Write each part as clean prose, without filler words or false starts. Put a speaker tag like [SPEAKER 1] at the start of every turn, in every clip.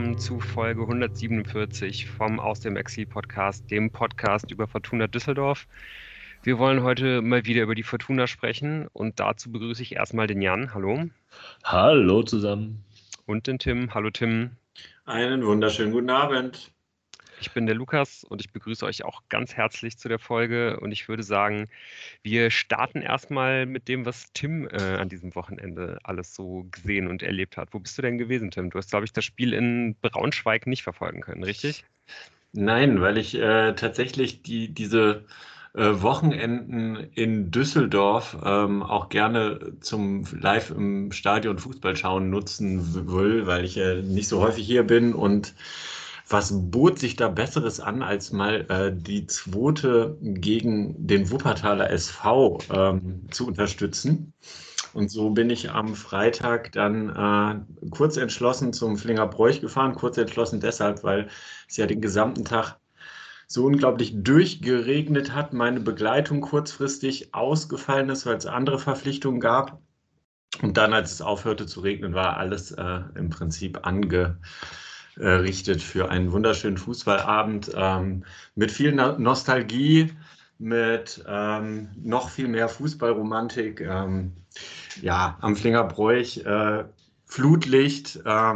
[SPEAKER 1] willkommen zu Folge 147 vom Aus dem Exil Podcast, dem Podcast über Fortuna Düsseldorf. Wir wollen heute mal wieder über die Fortuna sprechen und dazu begrüße ich erstmal den Jan. Hallo.
[SPEAKER 2] Hallo zusammen.
[SPEAKER 1] Und den Tim. Hallo Tim.
[SPEAKER 3] Einen wunderschönen guten Abend.
[SPEAKER 1] Ich bin der Lukas und ich begrüße euch auch ganz herzlich zu der Folge und ich würde sagen, wir starten erstmal mit dem, was Tim an diesem Wochenende alles so gesehen und erlebt hat. Wo bist du denn gewesen, Tim? Du hast, glaube ich, das Spiel in Braunschweig nicht verfolgen können, richtig?
[SPEAKER 3] Nein, weil ich tatsächlich diese Wochenenden in Düsseldorf auch gerne zum Live im Stadion Fußball schauen nutzen will, weil ich nicht so häufig hier bin. Und was bot sich da Besseres an, als mal die zweite gegen den Wuppertaler SV zu unterstützen? Und so bin ich am Freitag dann kurz entschlossen zum Flingerbräuch gefahren. Kurz entschlossen deshalb, weil es ja den gesamten Tag so unglaublich durchgeregnet hat. Meine Begleitung kurzfristig ausgefallen ist, weil es andere Verpflichtungen gab. Und dann, als es aufhörte zu regnen, war alles im Prinzip angerichtet für einen wunderschönen Fußballabend mit viel Nostalgie, mit noch viel mehr Fußballromantik. Ja, am Flingerbräuch, Flutlicht.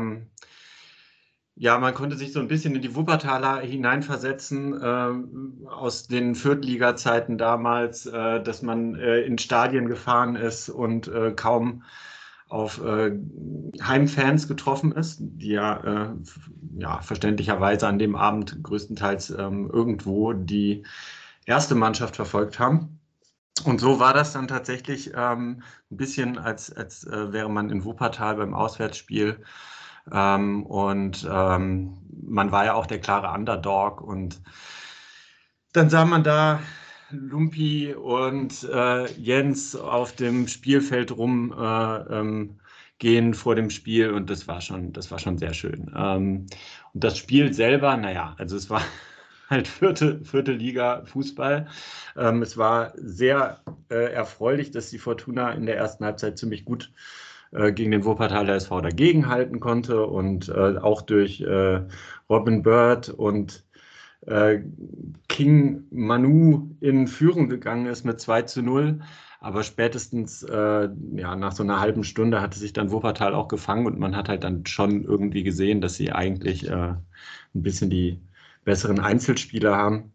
[SPEAKER 3] Ja, man konnte sich so ein bisschen in die Wuppertaler hineinversetzen aus den Viertliga-Zeiten damals, dass man in Stadien gefahren ist und kaum auf Heimfans getroffen ist, die ja verständlicherweise an dem Abend größtenteils irgendwo die erste Mannschaft verfolgt haben. Und so war das dann tatsächlich ein bisschen, als wäre man in Wuppertal beim Auswärtsspiel. Man war ja auch der klare Underdog. Und dann sah man da Lumpi und Jens auf dem Spielfeld rumgehen vor dem Spiel. Und das war schon sehr schön. Und das Spiel selber, also es war halt vierte Liga Fußball. Es war sehr erfreulich, dass die Fortuna in der ersten Halbzeit ziemlich gut gegen den Wuppertaler SV dagegenhalten konnte und auch durch Robin Bird und King Manu in Führung gegangen ist mit 2:0. Aber spätestens nach so einer halben Stunde hatte sich dann Wuppertal auch gefangen und man hat halt dann schon irgendwie gesehen, dass sie eigentlich ein bisschen die besseren Einzelspieler haben.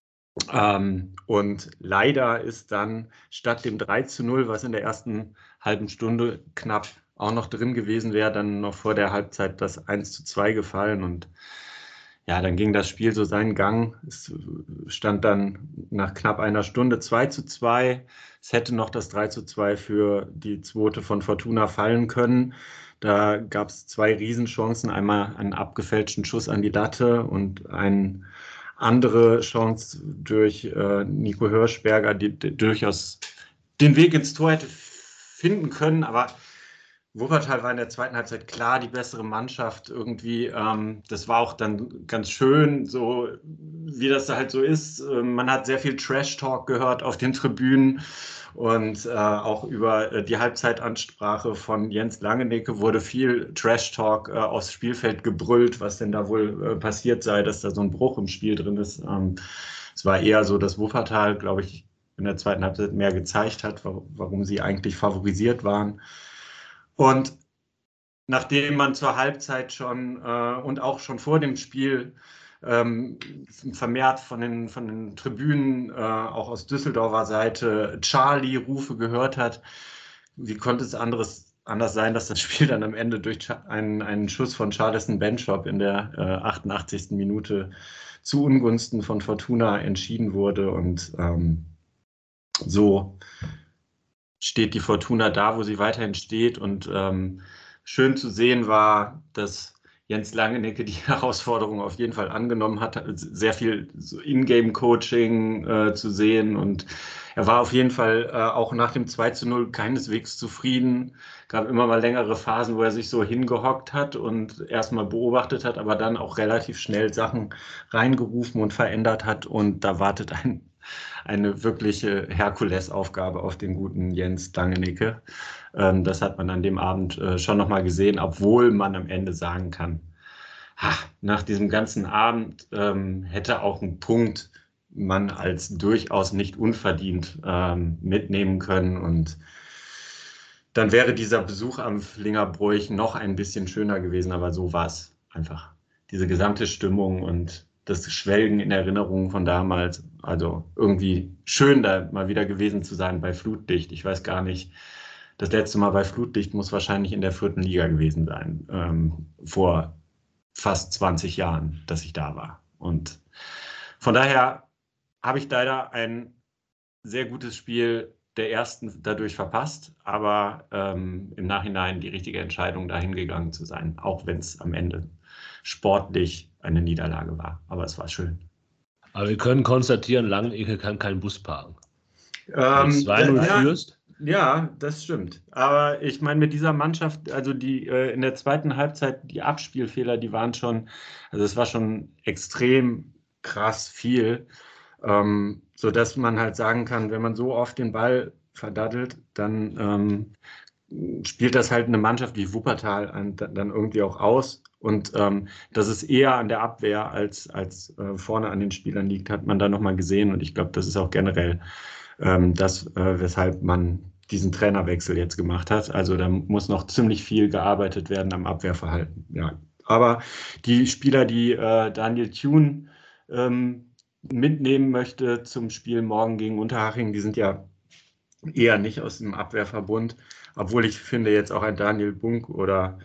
[SPEAKER 3] Und leider ist dann statt dem 3:0, was in der ersten halben Stunde knapp auch noch drin gewesen wäre, dann noch vor der Halbzeit das 1:2 gefallen. Und ja, dann ging das Spiel so seinen Gang. Es stand dann nach knapp einer Stunde 2:2. Es hätte noch das 3:2 für die zweite von Fortuna fallen können. Da gab es zwei Riesenchancen. Einmal einen abgefälschten Schuss an die Latte und eine andere Chance durch Nico Hirschberger, die durchaus den Weg ins Tor hätte finden können. Aber Wuppertal war in der zweiten Halbzeit klar die bessere Mannschaft irgendwie. Das war auch dann ganz schön, so wie das da halt so ist. Man hat sehr viel Trash-Talk gehört auf den Tribünen und auch über die Halbzeitansprache von Jens Langenecke wurde viel Trash-Talk aufs Spielfeld gebrüllt, was denn da wohl passiert sei, dass da so ein Bruch im Spiel drin ist. Es war eher so, dass Wuppertal, glaube ich, in der zweiten Halbzeit mehr gezeigt hat, warum sie eigentlich favorisiert waren. Und nachdem man zur Halbzeit schon und auch schon vor dem Spiel vermehrt von den Tribünen, auch aus Düsseldorfer Seite, Charlie-Rufe gehört hat, wie konnte es anders sein, dass das Spiel dann am Ende durch einen Schuss von Charleston Benchop in der 88. Minute zu Ungunsten von Fortuna entschieden wurde. Und so steht die Fortuna da, wo sie weiterhin steht. Und schön zu sehen war, dass Jens Langenecke die Herausforderung auf jeden Fall angenommen hat, sehr viel so In-Game-Coaching zu sehen. Und er war auf jeden Fall auch nach dem 2:0 keineswegs zufrieden. Gab immer mal längere Phasen, wo er sich so hingehockt hat und erstmal beobachtet hat, aber dann auch relativ schnell Sachen reingerufen und verändert hat. Und da wartet eine wirkliche Herkulesaufgabe auf den guten Jens Langenecke. Das hat man an dem Abend schon nochmal gesehen, obwohl man am Ende sagen kann, nach diesem ganzen Abend hätte auch ein Punkt man als durchaus nicht unverdient mitnehmen können. Und dann wäre dieser Besuch am Flingerbräuch noch ein bisschen schöner gewesen, aber so war es einfach. Diese gesamte Stimmung und das Schwelgen in Erinnerungen von damals, also irgendwie schön, da mal wieder gewesen zu sein bei Flutlicht. Ich weiß gar nicht, das letzte Mal bei Flutlicht muss wahrscheinlich in der 4. Liga gewesen sein, vor fast 20 Jahren, dass ich da war. Und von daher habe ich leider ein sehr gutes Spiel der ersten dadurch verpasst, aber im Nachhinein die richtige Entscheidung, dahin gegangen zu sein, auch wenn es am Ende sportlich eine Niederlage war. Aber es war schön.
[SPEAKER 2] Aber wir können konstatieren, Langenecke kann keinen Bus parken. Wenn du 2-0 führst.
[SPEAKER 3] Ja, das stimmt. Aber ich meine, mit dieser Mannschaft, also die in der zweiten Halbzeit, die Abspielfehler, die waren schon, also es war schon extrem krass viel, sodass man halt sagen kann, wenn man so oft den Ball verdattelt, dann spielt das halt eine Mannschaft wie Wuppertal dann irgendwie auch aus. Und dass es eher an der Abwehr als vorne an den Spielern liegt, hat man da nochmal gesehen. Und ich glaube, das ist auch generell weshalb man diesen Trainerwechsel jetzt gemacht hat. Also da muss noch ziemlich viel gearbeitet werden am Abwehrverhalten. Ja. Aber die Spieler, die Daniel Thune mitnehmen möchte zum Spiel morgen gegen Unterhaching, die sind ja eher nicht aus dem Abwehrverbund, obwohl ich finde jetzt auch ein Daniel Bunk oder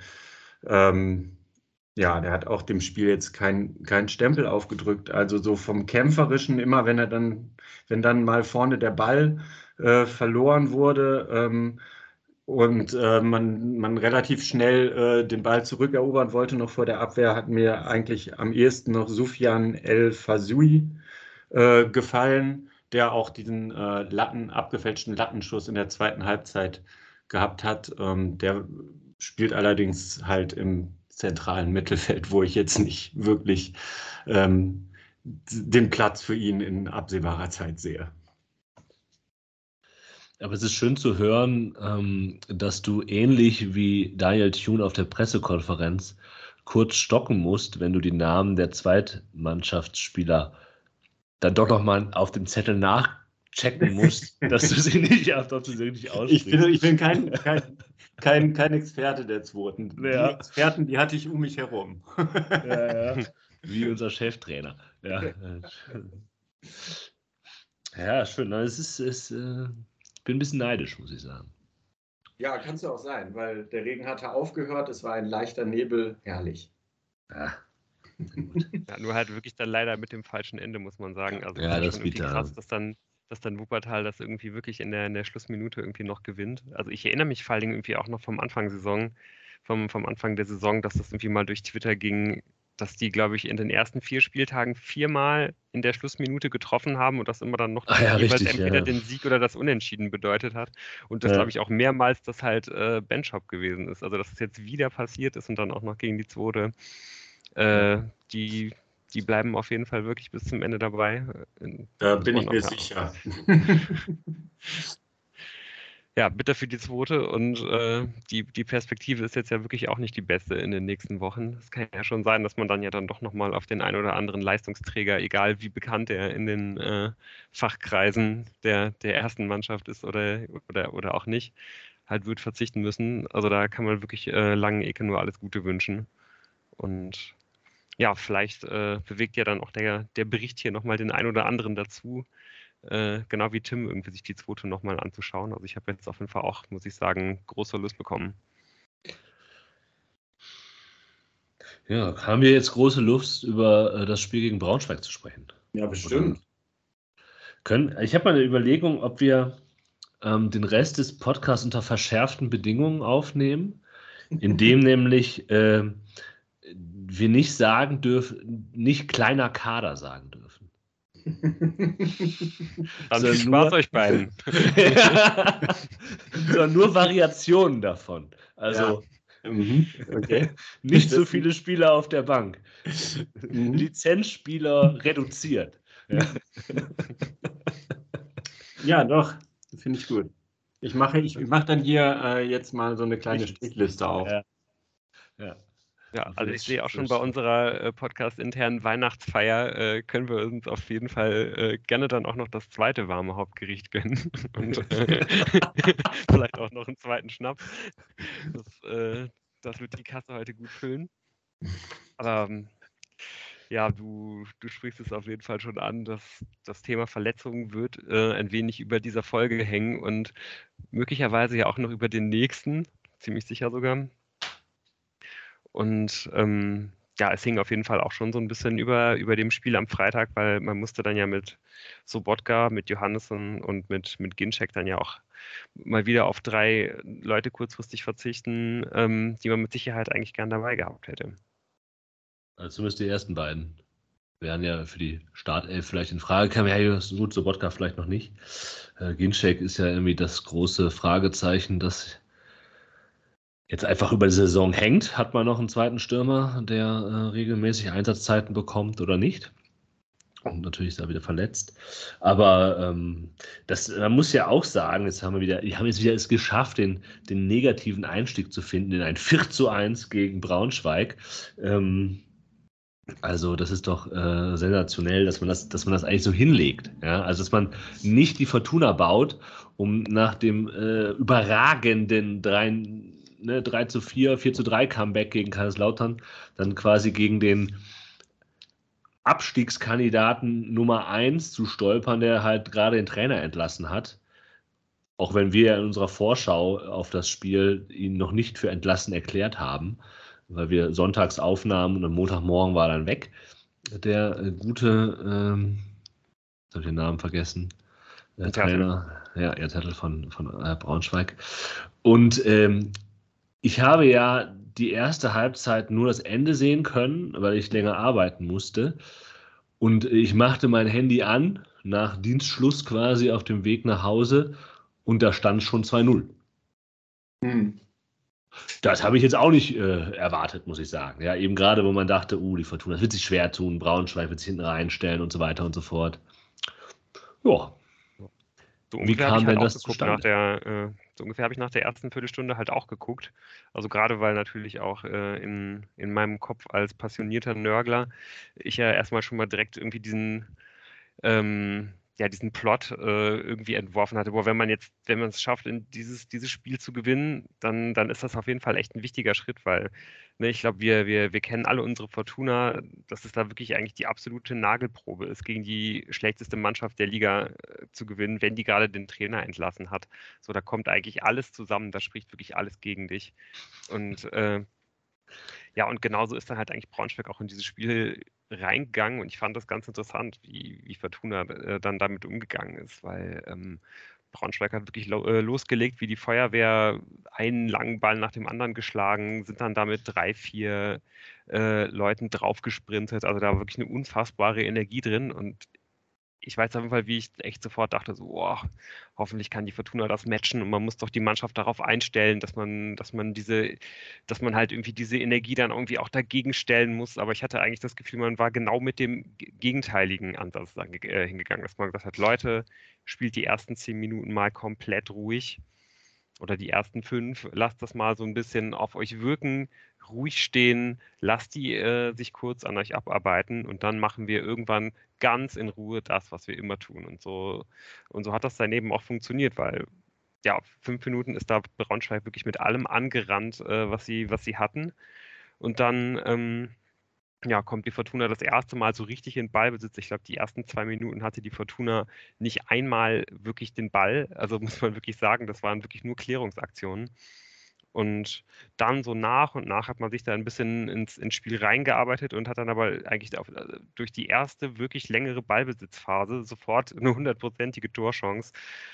[SPEAKER 3] ja, der hat auch dem Spiel jetzt keinen Stempel aufgedrückt. Also so vom Kämpferischen, immer wenn dann mal vorne der Ball verloren wurde und man relativ schnell den Ball zurückerobern wollte, noch vor der Abwehr, hat mir eigentlich am ehesten noch Sufjan El Fazoui gefallen, der auch diesen abgefälschten Lattenschuss in der zweiten Halbzeit gehabt hat. Der spielt allerdings halt im zentralen Mittelfeld, wo ich jetzt nicht wirklich den Platz für ihn in absehbarer Zeit sehe.
[SPEAKER 2] Aber es ist schön zu hören, dass du ähnlich wie Daniel Thune auf der Pressekonferenz kurz stocken musst, wenn du die Namen der Zweitmannschaftsspieler dann doch nochmal auf dem Zettel nachchecken musst, dass du sie nicht aussprichst.
[SPEAKER 3] Ich bin kein Experte der Zweiten.
[SPEAKER 2] Ja.
[SPEAKER 3] Die Experten, die hatte ich um mich herum.
[SPEAKER 2] Ja. Wie unser Cheftrainer. Ja, schön. Ich bin ein bisschen neidisch, muss ich sagen.
[SPEAKER 3] Ja, kannst du auch sein, weil der Regen hatte aufgehört, es war ein leichter Nebel, herrlich.
[SPEAKER 2] Ja.
[SPEAKER 1] Ja, nur halt wirklich dann leider mit dem falschen Ende, muss man sagen. Also
[SPEAKER 2] Ja,
[SPEAKER 1] ist
[SPEAKER 2] das
[SPEAKER 1] schon irgendwie
[SPEAKER 2] bitter.
[SPEAKER 1] krass, dass dann Wuppertal das irgendwie wirklich in der Schlussminute irgendwie noch gewinnt. Also ich erinnere mich vor allen Dingen irgendwie auch noch vom Anfang der Saison, dass das irgendwie mal durch Twitter ging, dass die, glaube ich, in den ersten 4 Spieltagen 4-mal in der Schlussminute getroffen haben und das immer dann noch jeweils
[SPEAKER 2] richtig,
[SPEAKER 1] entweder den Sieg oder das Unentschieden bedeutet hat. Und das, glaube ich, auch mehrmals das halt Benchop gewesen ist. Also dass es jetzt wieder passiert ist und dann auch noch gegen die zweite. Die bleiben auf jeden Fall wirklich bis zum Ende dabei.
[SPEAKER 3] Da bin ich mir sicher.
[SPEAKER 1] Ja, bitter für die zweite und die Perspektive ist jetzt ja wirklich auch nicht die beste in den nächsten Wochen. Es kann ja schon sein, dass man dann ja dann doch nochmal auf den einen oder anderen Leistungsträger, egal wie bekannt er in den Fachkreisen der ersten Mannschaft ist oder auch nicht, halt wird verzichten müssen. Also da kann man wirklich Langenecke nur alles Gute wünschen. Und ja, vielleicht bewegt ja dann auch der Bericht hier nochmal den einen oder anderen dazu, genau wie Tim, irgendwie sich die zweite nochmal anzuschauen. Also ich habe jetzt auf jeden Fall auch, muss ich sagen, große Lust bekommen.
[SPEAKER 2] Ja, haben wir jetzt große Lust, über das Spiel gegen Braunschweig zu sprechen?
[SPEAKER 3] Ja, bestimmt.
[SPEAKER 2] Ich habe mal eine Überlegung, ob wir den Rest des Podcasts unter verschärften Bedingungen aufnehmen, indem nämlich wir nicht sagen dürfen, nicht kleiner Kader sagen dürfen.
[SPEAKER 1] Dann viel Spaß euch beiden.
[SPEAKER 2] Sondern nur Variationen davon. Also
[SPEAKER 3] okay.
[SPEAKER 2] Nicht so viele Spieler auf der Bank. Lizenzspieler reduziert.
[SPEAKER 3] Ja, doch. Finde ich gut. Ich mache dann hier jetzt mal so eine kleine Strichliste auf.
[SPEAKER 2] Ja.
[SPEAKER 1] Ja, also ich sehe auch schon bei unserer Podcast-internen Weihnachtsfeier können wir uns auf jeden Fall gerne dann auch noch das zweite warme Hauptgericht gönnen und vielleicht auch noch einen zweiten Schnaps. Das wird die Kasse heute gut füllen. Aber ja, du sprichst es auf jeden Fall schon an, dass das Thema Verletzungen wird ein wenig über dieser Folge hängen und möglicherweise ja auch noch über den nächsten, ziemlich sicher sogar. Und ja, es hing auf jeden Fall auch schon so ein bisschen über dem Spiel am Freitag, weil man musste dann ja mit Sobotka, mit Johannessen und mit Ginczek dann ja auch mal wieder auf 3 Leute kurzfristig verzichten, die man mit Sicherheit eigentlich gern dabei gehabt hätte.
[SPEAKER 2] Also zumindest die ersten beiden wären ja für die Startelf vielleicht in Frage. Kam ja gut, Sobotka vielleicht noch nicht. Ginczek ist ja irgendwie das große Fragezeichen, das jetzt einfach über die Saison hängt. Hat man noch einen zweiten Stürmer, der regelmäßig Einsatzzeiten bekommt oder nicht? Und natürlich ist er wieder verletzt. Aber man muss ja auch sagen, die haben jetzt wieder es geschafft, den negativen Einstieg zu finden in ein 4:1 gegen Braunschweig. Also das ist doch sensationell, dass man das eigentlich so hinlegt. Ja? Also dass man nicht die Fortuna baut, um nach dem überragenden 3:4, 4:3 Comeback gegen Kaiserslautern dann quasi gegen den Abstiegskandidaten Nummer 1 zu stolpern, der halt gerade den Trainer entlassen hat. Auch wenn wir in unserer Vorschau auf das Spiel ihn noch nicht für entlassen erklärt haben, weil wir sonntags aufnahmen und am Montagmorgen war er dann weg. Der gute, ich habe den Namen vergessen, der Trainer, ja, Erdzettel von Braunschweig. Und ich habe ja die erste Halbzeit nur das Ende sehen können, weil ich länger arbeiten musste. Und ich machte mein Handy an, nach Dienstschluss quasi auf dem Weg nach Hause, und da stand schon 2:0. Das habe ich jetzt auch nicht erwartet, muss ich sagen. Ja, eben gerade, wo man dachte, die Fortuna, das wird sich schwer tun, Braunschweig wird sich hinten reinstellen und so weiter und so fort. Ja.
[SPEAKER 1] So ungefähr habe ich halt auch geguckt so ungefähr habe ich nach der ersten Viertelstunde halt auch geguckt. Also gerade weil natürlich auch in meinem Kopf als passionierter Nörgler ich ja erstmal schon mal direkt irgendwie diesen Plot irgendwie entworfen hatte, wenn man es schafft, in dieses Spiel zu gewinnen, dann ist das auf jeden Fall echt ein wichtiger Schritt, weil ich glaube, wir kennen alle unsere Fortuna, dass es da wirklich eigentlich die absolute Nagelprobe ist, gegen die schlechteste Mannschaft der Liga zu gewinnen, wenn die gerade den Trainer entlassen hat. So, da kommt eigentlich alles zusammen, da spricht wirklich alles gegen dich. Und ja, und genauso ist dann halt eigentlich Braunschweig auch in dieses Spiel reingegangen und ich fand das ganz interessant, wie Fortuna dann damit umgegangen ist, weil Braunschweig hat wirklich losgelegt wie die Feuerwehr, einen langen Ball nach dem anderen geschlagen, sind dann damit 3, 4 Leuten draufgesprintet, also da war wirklich eine unfassbare Energie drin und ich weiß auf jeden Fall, wie ich echt sofort dachte, so, hoffentlich kann die Fortuna das matchen und man muss doch die Mannschaft darauf einstellen, dass man halt irgendwie diese Energie dann irgendwie auch dagegen stellen muss. Aber ich hatte eigentlich das Gefühl, man war genau mit dem gegenteiligen Ansatz hingegangen, dass man gesagt hat, Leute, spielt die ersten 10 Minuten mal komplett ruhig oder die ersten 5, lasst das mal so ein bisschen auf euch wirken, ruhig stehen, lasst die sich kurz an euch abarbeiten und dann machen wir irgendwann ganz in Ruhe das, was wir immer tun. Und so hat das daneben auch funktioniert, weil ja, 5 Minuten ist da Braunschweig wirklich mit allem angerannt, was sie hatten. Und dann kommt die Fortuna das erste Mal so richtig in Ballbesitz. Ich glaube, die ersten 2 Minuten hatte die Fortuna nicht einmal wirklich den Ball. Also muss man wirklich sagen, das waren wirklich nur Klärungsaktionen. Und dann so nach und nach hat man sich da ein bisschen ins Spiel reingearbeitet und hat dann aber eigentlich durch die erste wirklich längere Ballbesitzphase sofort eine 100%ige Torchance.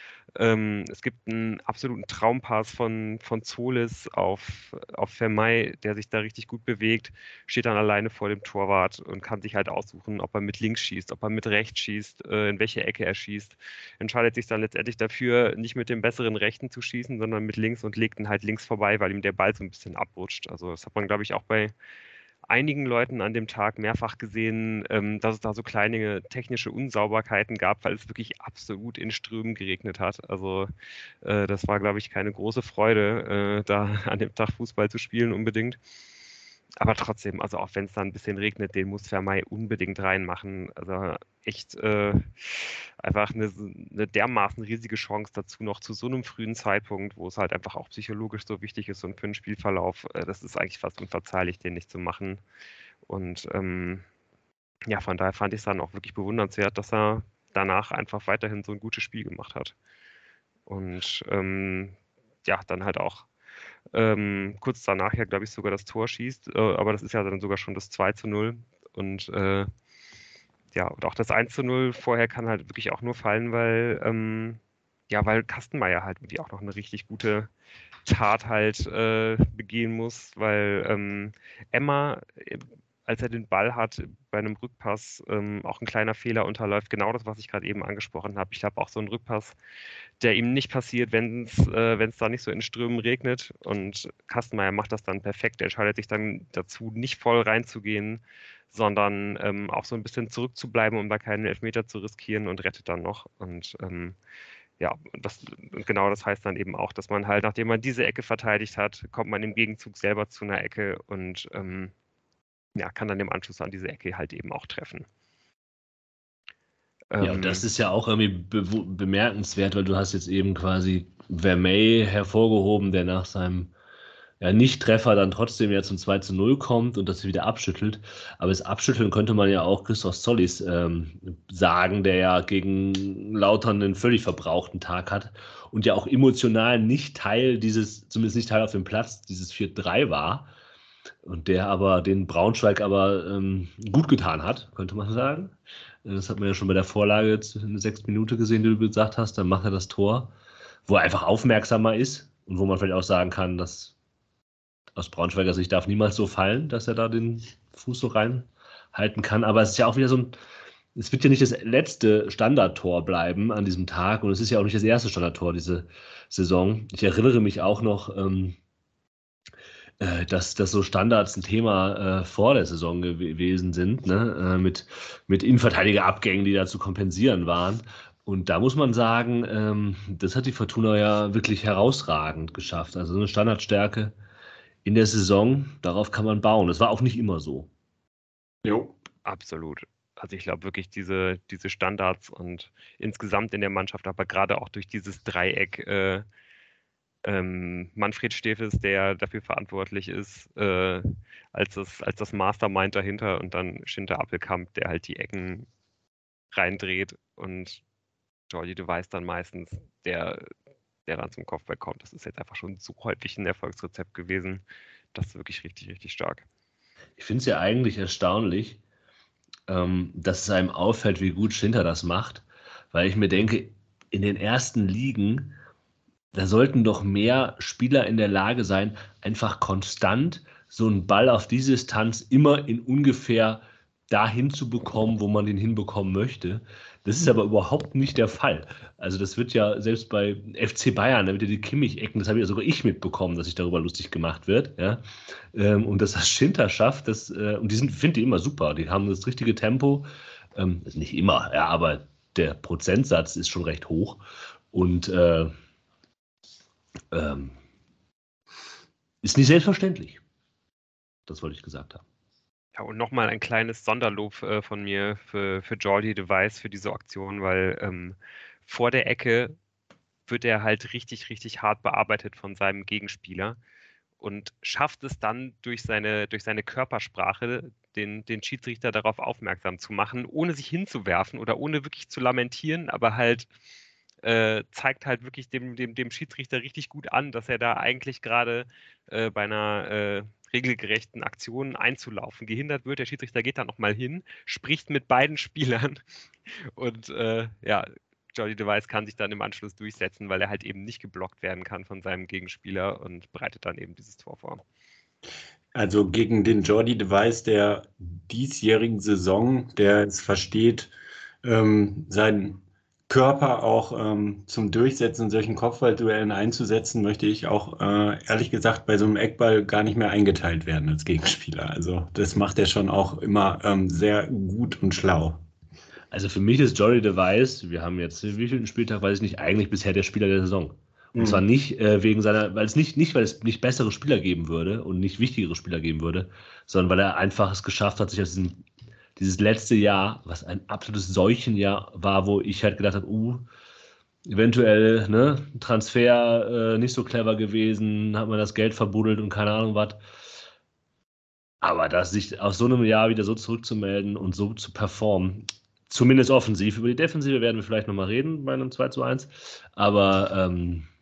[SPEAKER 1] Es gibt einen absoluten Traumpass von Zolis auf Vermey, der sich da richtig gut bewegt, steht dann alleine vor dem Torwart und kann sich halt aussuchen, ob er mit links schießt, ob er mit rechts schießt, in welche Ecke er schießt. Entscheidet sich dann letztendlich dafür, nicht mit dem besseren Rechten zu schießen, sondern mit links und legt ihn halt links vorbei, weil ihm der Ball so ein bisschen abrutscht. Also das hat man, glaube ich, auch bei einigen Leuten an dem Tag mehrfach gesehen, dass es da so kleine technische Unsauberkeiten gab, weil es wirklich absolut in Strömen geregnet hat. Also das war, glaube ich, keine große Freude, da an dem Tag Fußball zu spielen unbedingt. Aber trotzdem, also auch wenn es dann ein bisschen regnet, den muss Vermeij unbedingt reinmachen. Also echt einfach eine dermaßen riesige Chance dazu noch zu so einem frühen Zeitpunkt, wo es halt einfach auch psychologisch so wichtig ist und für den Spielverlauf, das ist eigentlich fast unverzeihlich, den nicht zu machen. Und ja, von daher fand ich es dann auch wirklich bewundernswert, dass er danach einfach weiterhin so ein gutes Spiel gemacht hat. Und ja, dann halt auch kurz danach ja, glaube ich, sogar das Tor schießt, aber das ist ja dann sogar schon das 2:0 und ja, und auch das 1:0 vorher kann halt wirklich auch nur fallen, weil ja, weil Kastenmeier halt wirklich auch noch eine richtig gute Tat halt begehen muss, weil Emma, als er den Ball hat, bei einem Rückpass auch ein kleiner Fehler unterläuft. Genau das, was ich gerade eben angesprochen habe. Ich habe auch so einen Rückpass, der ihm nicht passiert, wenn es da nicht so in Strömen regnet. Und Kastenmeier macht das dann perfekt. Er entscheidet sich dann dazu, nicht voll reinzugehen, sondern auch so ein bisschen zurückzubleiben, um da keinen Elfmeter zu riskieren und rettet dann noch. Und ja, und genau das heißt dann eben auch, dass man halt, nachdem man diese Ecke verteidigt hat, kommt man im Gegenzug selber zu einer Ecke und ja, kann dann im Anschluss an diese Ecke halt eben auch treffen.
[SPEAKER 2] Ja, und das ist ja auch irgendwie bemerkenswert, weil du hast jetzt eben quasi Vermeij hervorgehoben, der nach seinem Nicht-Treffer dann trotzdem ja zum 2:0 kommt und das wieder abschüttelt. Aber das Abschütteln könnte man ja auch Christoph Zollis sagen, der ja gegen Lautern einen völlig verbrauchten Tag hat und ja auch emotional nicht Teil zumindest nicht Teil auf dem Platz, dieses 4:3 war. Und der aber den Braunschweig aber gut getan hat, könnte man sagen. Das hat man ja schon bei der Vorlage jetzt in der 6. Minute gesehen, die du gesagt hast. Dann macht er das Tor, wo er einfach aufmerksamer ist und wo man vielleicht auch sagen kann, dass aus Braunschweiger Sicht darf niemals so fallen, dass er da den Fuß so reinhalten kann. Aber es ist ja auch wieder es wird ja nicht das letzte Standardtor bleiben an diesem Tag und es ist ja auch nicht das erste Standardtor diese Saison. Ich erinnere mich auch noch, dass so Standards ein Thema vor der Saison gewesen sind, ne? Mit Innenverteidigerabgängen, die da zu kompensieren waren. Und da muss man sagen, das hat die Fortuna ja wirklich herausragend geschafft. Also so eine Standardstärke in der Saison, darauf kann man bauen. Das war auch nicht immer so.
[SPEAKER 3] Jo.
[SPEAKER 1] Absolut. Also ich glaube wirklich diese Standards und insgesamt in der Mannschaft, aber gerade auch durch dieses Dreieck Manfred Stefes, der dafür verantwortlich ist, als das Mastermind dahinter und dann Schinter Appelkamp, der halt die Ecken reindreht und Jordi de Wijs dann meistens, der dann zum Kopfball kommt. Das ist jetzt einfach schon so häufig ein Erfolgsrezept gewesen. Das ist wirklich richtig, richtig stark.
[SPEAKER 2] Ich finde es ja eigentlich erstaunlich, dass es einem auffällt, wie gut Schinter das macht, weil ich mir denke, in den ersten Ligen, da sollten doch mehr Spieler in der Lage sein, einfach konstant so einen Ball auf die Distanz immer in ungefähr dahin zu bekommen, wo man den hinbekommen möchte. Das ist aber überhaupt nicht der Fall. Also das wird ja selbst bei FC Bayern, da wird ja die Kimmich-Ecken, das habe ja sogar ich mitbekommen, dass sich darüber lustig gemacht wird. Ja? Und dass das Schinter schafft, und finde ich immer super. Die haben das richtige Tempo. Nicht immer, ja, aber der Prozentsatz ist schon recht hoch. Und ist nicht selbstverständlich. Das wollte ich gesagt haben.
[SPEAKER 1] Ja, und nochmal ein kleines Sonderlob von mir für Jordi de Wijs für diese Aktion, weil vor der Ecke wird er halt richtig, richtig hart bearbeitet von seinem Gegenspieler und schafft es dann durch seine Körpersprache, den Schiedsrichter darauf aufmerksam zu machen, ohne sich hinzuwerfen oder ohne wirklich zu lamentieren, aber halt zeigt halt wirklich dem Schiedsrichter richtig gut an, dass er da eigentlich gerade bei einer regelgerechten Aktion einzulaufen gehindert wird. Der Schiedsrichter geht dann nochmal hin, spricht mit beiden Spielern und ja, Jordi de Wijs kann sich dann im Anschluss durchsetzen, weil er halt eben nicht geblockt werden kann von seinem Gegenspieler und bereitet dann eben dieses Tor vor.
[SPEAKER 3] Also gegen den Jordi de Wijs der diesjährigen Saison, der es versteht, seinen Körper auch zum Durchsetzen in solchen Kopfballduellen einzusetzen, möchte ich auch ehrlich gesagt bei so einem Eckball gar nicht mehr eingeteilt werden als Gegenspieler. Also das macht er schon auch immer sehr gut und schlau.
[SPEAKER 2] Also für mich ist Jordi de Wijs, wir haben jetzt, wie viel Spieltag, weiß ich nicht, eigentlich bisher der Spieler der Saison. Und zwar nicht wegen seiner, weil es nicht bessere Spieler geben würde und nicht wichtigere Spieler geben würde, sondern weil er einfach es geschafft hat, sich aus dieses letzte Jahr, was ein absolutes Seuchenjahr war, wo ich halt gedacht habe, eventuell, ne, Transfer nicht so clever gewesen, hat man das Geld verbuddelt und keine Ahnung was. Aber sich aus so einem Jahr wieder so zurückzumelden und so zu performen, zumindest offensiv, über die Defensive werden wir vielleicht nochmal reden bei einem 2:1, aber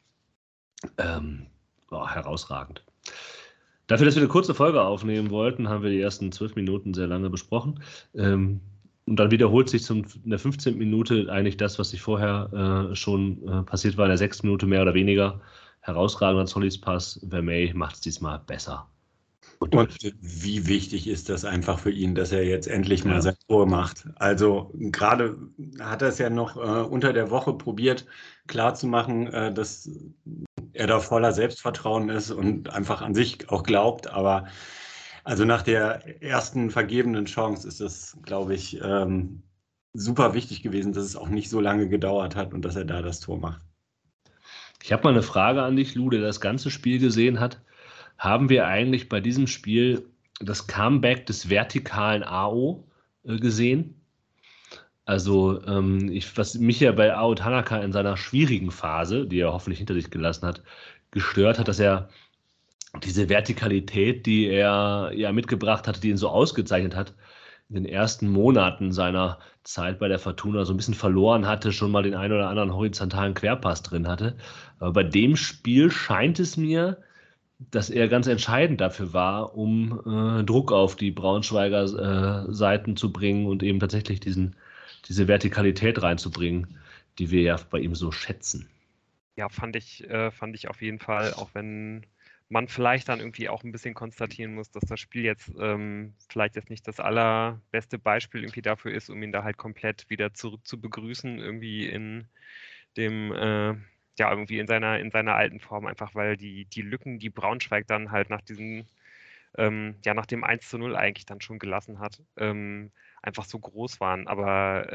[SPEAKER 2] herausragend. Dafür, dass wir eine kurze Folge aufnehmen wollten, haben wir die ersten 12 Minuten sehr lange besprochen. Und dann wiederholt sich in der 15. Minute eigentlich das, was sich vorher schon passiert war, in der 6. Minute mehr oder weniger. Herausragender Solis-Pass. Vermey macht es diesmal besser.
[SPEAKER 3] Und wie wichtig ist das einfach für ihn, dass er jetzt endlich mal sein Tor macht? Also gerade hat er es ja noch unter der Woche probiert, klarzumachen, dass er da voller Selbstvertrauen ist und einfach an sich auch glaubt. Aber also nach der ersten vergebenen Chance ist das, glaube ich, super wichtig gewesen, dass es auch nicht so lange gedauert hat und dass er da das Tor macht.
[SPEAKER 2] Ich habe mal eine Frage an dich, Lou, der das ganze Spiel gesehen hat. Haben wir eigentlich bei diesem Spiel das Comeback des vertikalen AO gesehen? Also, was mich ja bei Ao Tanaka in seiner schwierigen Phase, die er hoffentlich hinter sich gelassen hat, gestört hat, dass er diese Vertikalität, die er ja mitgebracht hatte, die ihn so ausgezeichnet hat, in den ersten Monaten seiner Zeit bei der Fortuna so ein bisschen verloren hatte, schon mal den einen oder anderen horizontalen Querpass drin hatte. Aber bei dem Spiel scheint es mir, dass er ganz entscheidend dafür war, um Druck auf die Braunschweiger Seiten zu bringen und eben tatsächlich diese Vertikalität reinzubringen, die wir ja bei ihm so schätzen.
[SPEAKER 1] Ja, fand ich auf jeden Fall, auch wenn man vielleicht dann irgendwie auch ein bisschen konstatieren muss, dass das Spiel jetzt vielleicht jetzt nicht das allerbeste Beispiel irgendwie dafür ist, um ihn da halt komplett wieder zurück zu begrüßen, irgendwie in dem irgendwie in seiner alten Form, einfach weil die Lücken, die Braunschweig dann halt nach diesem nach dem 1:0 eigentlich dann schon gelassen hat, einfach so groß waren. Aber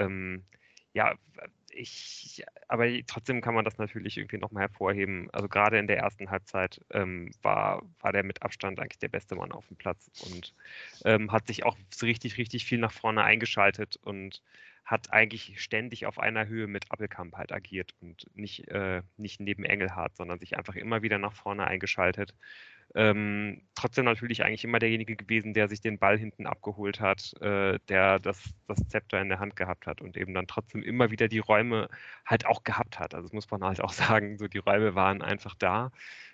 [SPEAKER 1] aber trotzdem kann man das natürlich irgendwie nochmal hervorheben. Also gerade in der ersten Halbzeit war der mit Abstand eigentlich der beste Mann auf dem Platz und hat sich auch so richtig, richtig viel nach vorne eingeschaltet und hat eigentlich ständig auf einer Höhe mit Appelkamp halt agiert und nicht neben Engelhardt, sondern sich einfach immer wieder nach vorne eingeschaltet. Trotzdem natürlich eigentlich immer derjenige gewesen, der sich den Ball hinten abgeholt hat, der das Zepter in der Hand gehabt hat und eben dann trotzdem immer wieder die Räume halt auch gehabt hat. Also das muss man halt auch sagen, so die Räume waren einfach da,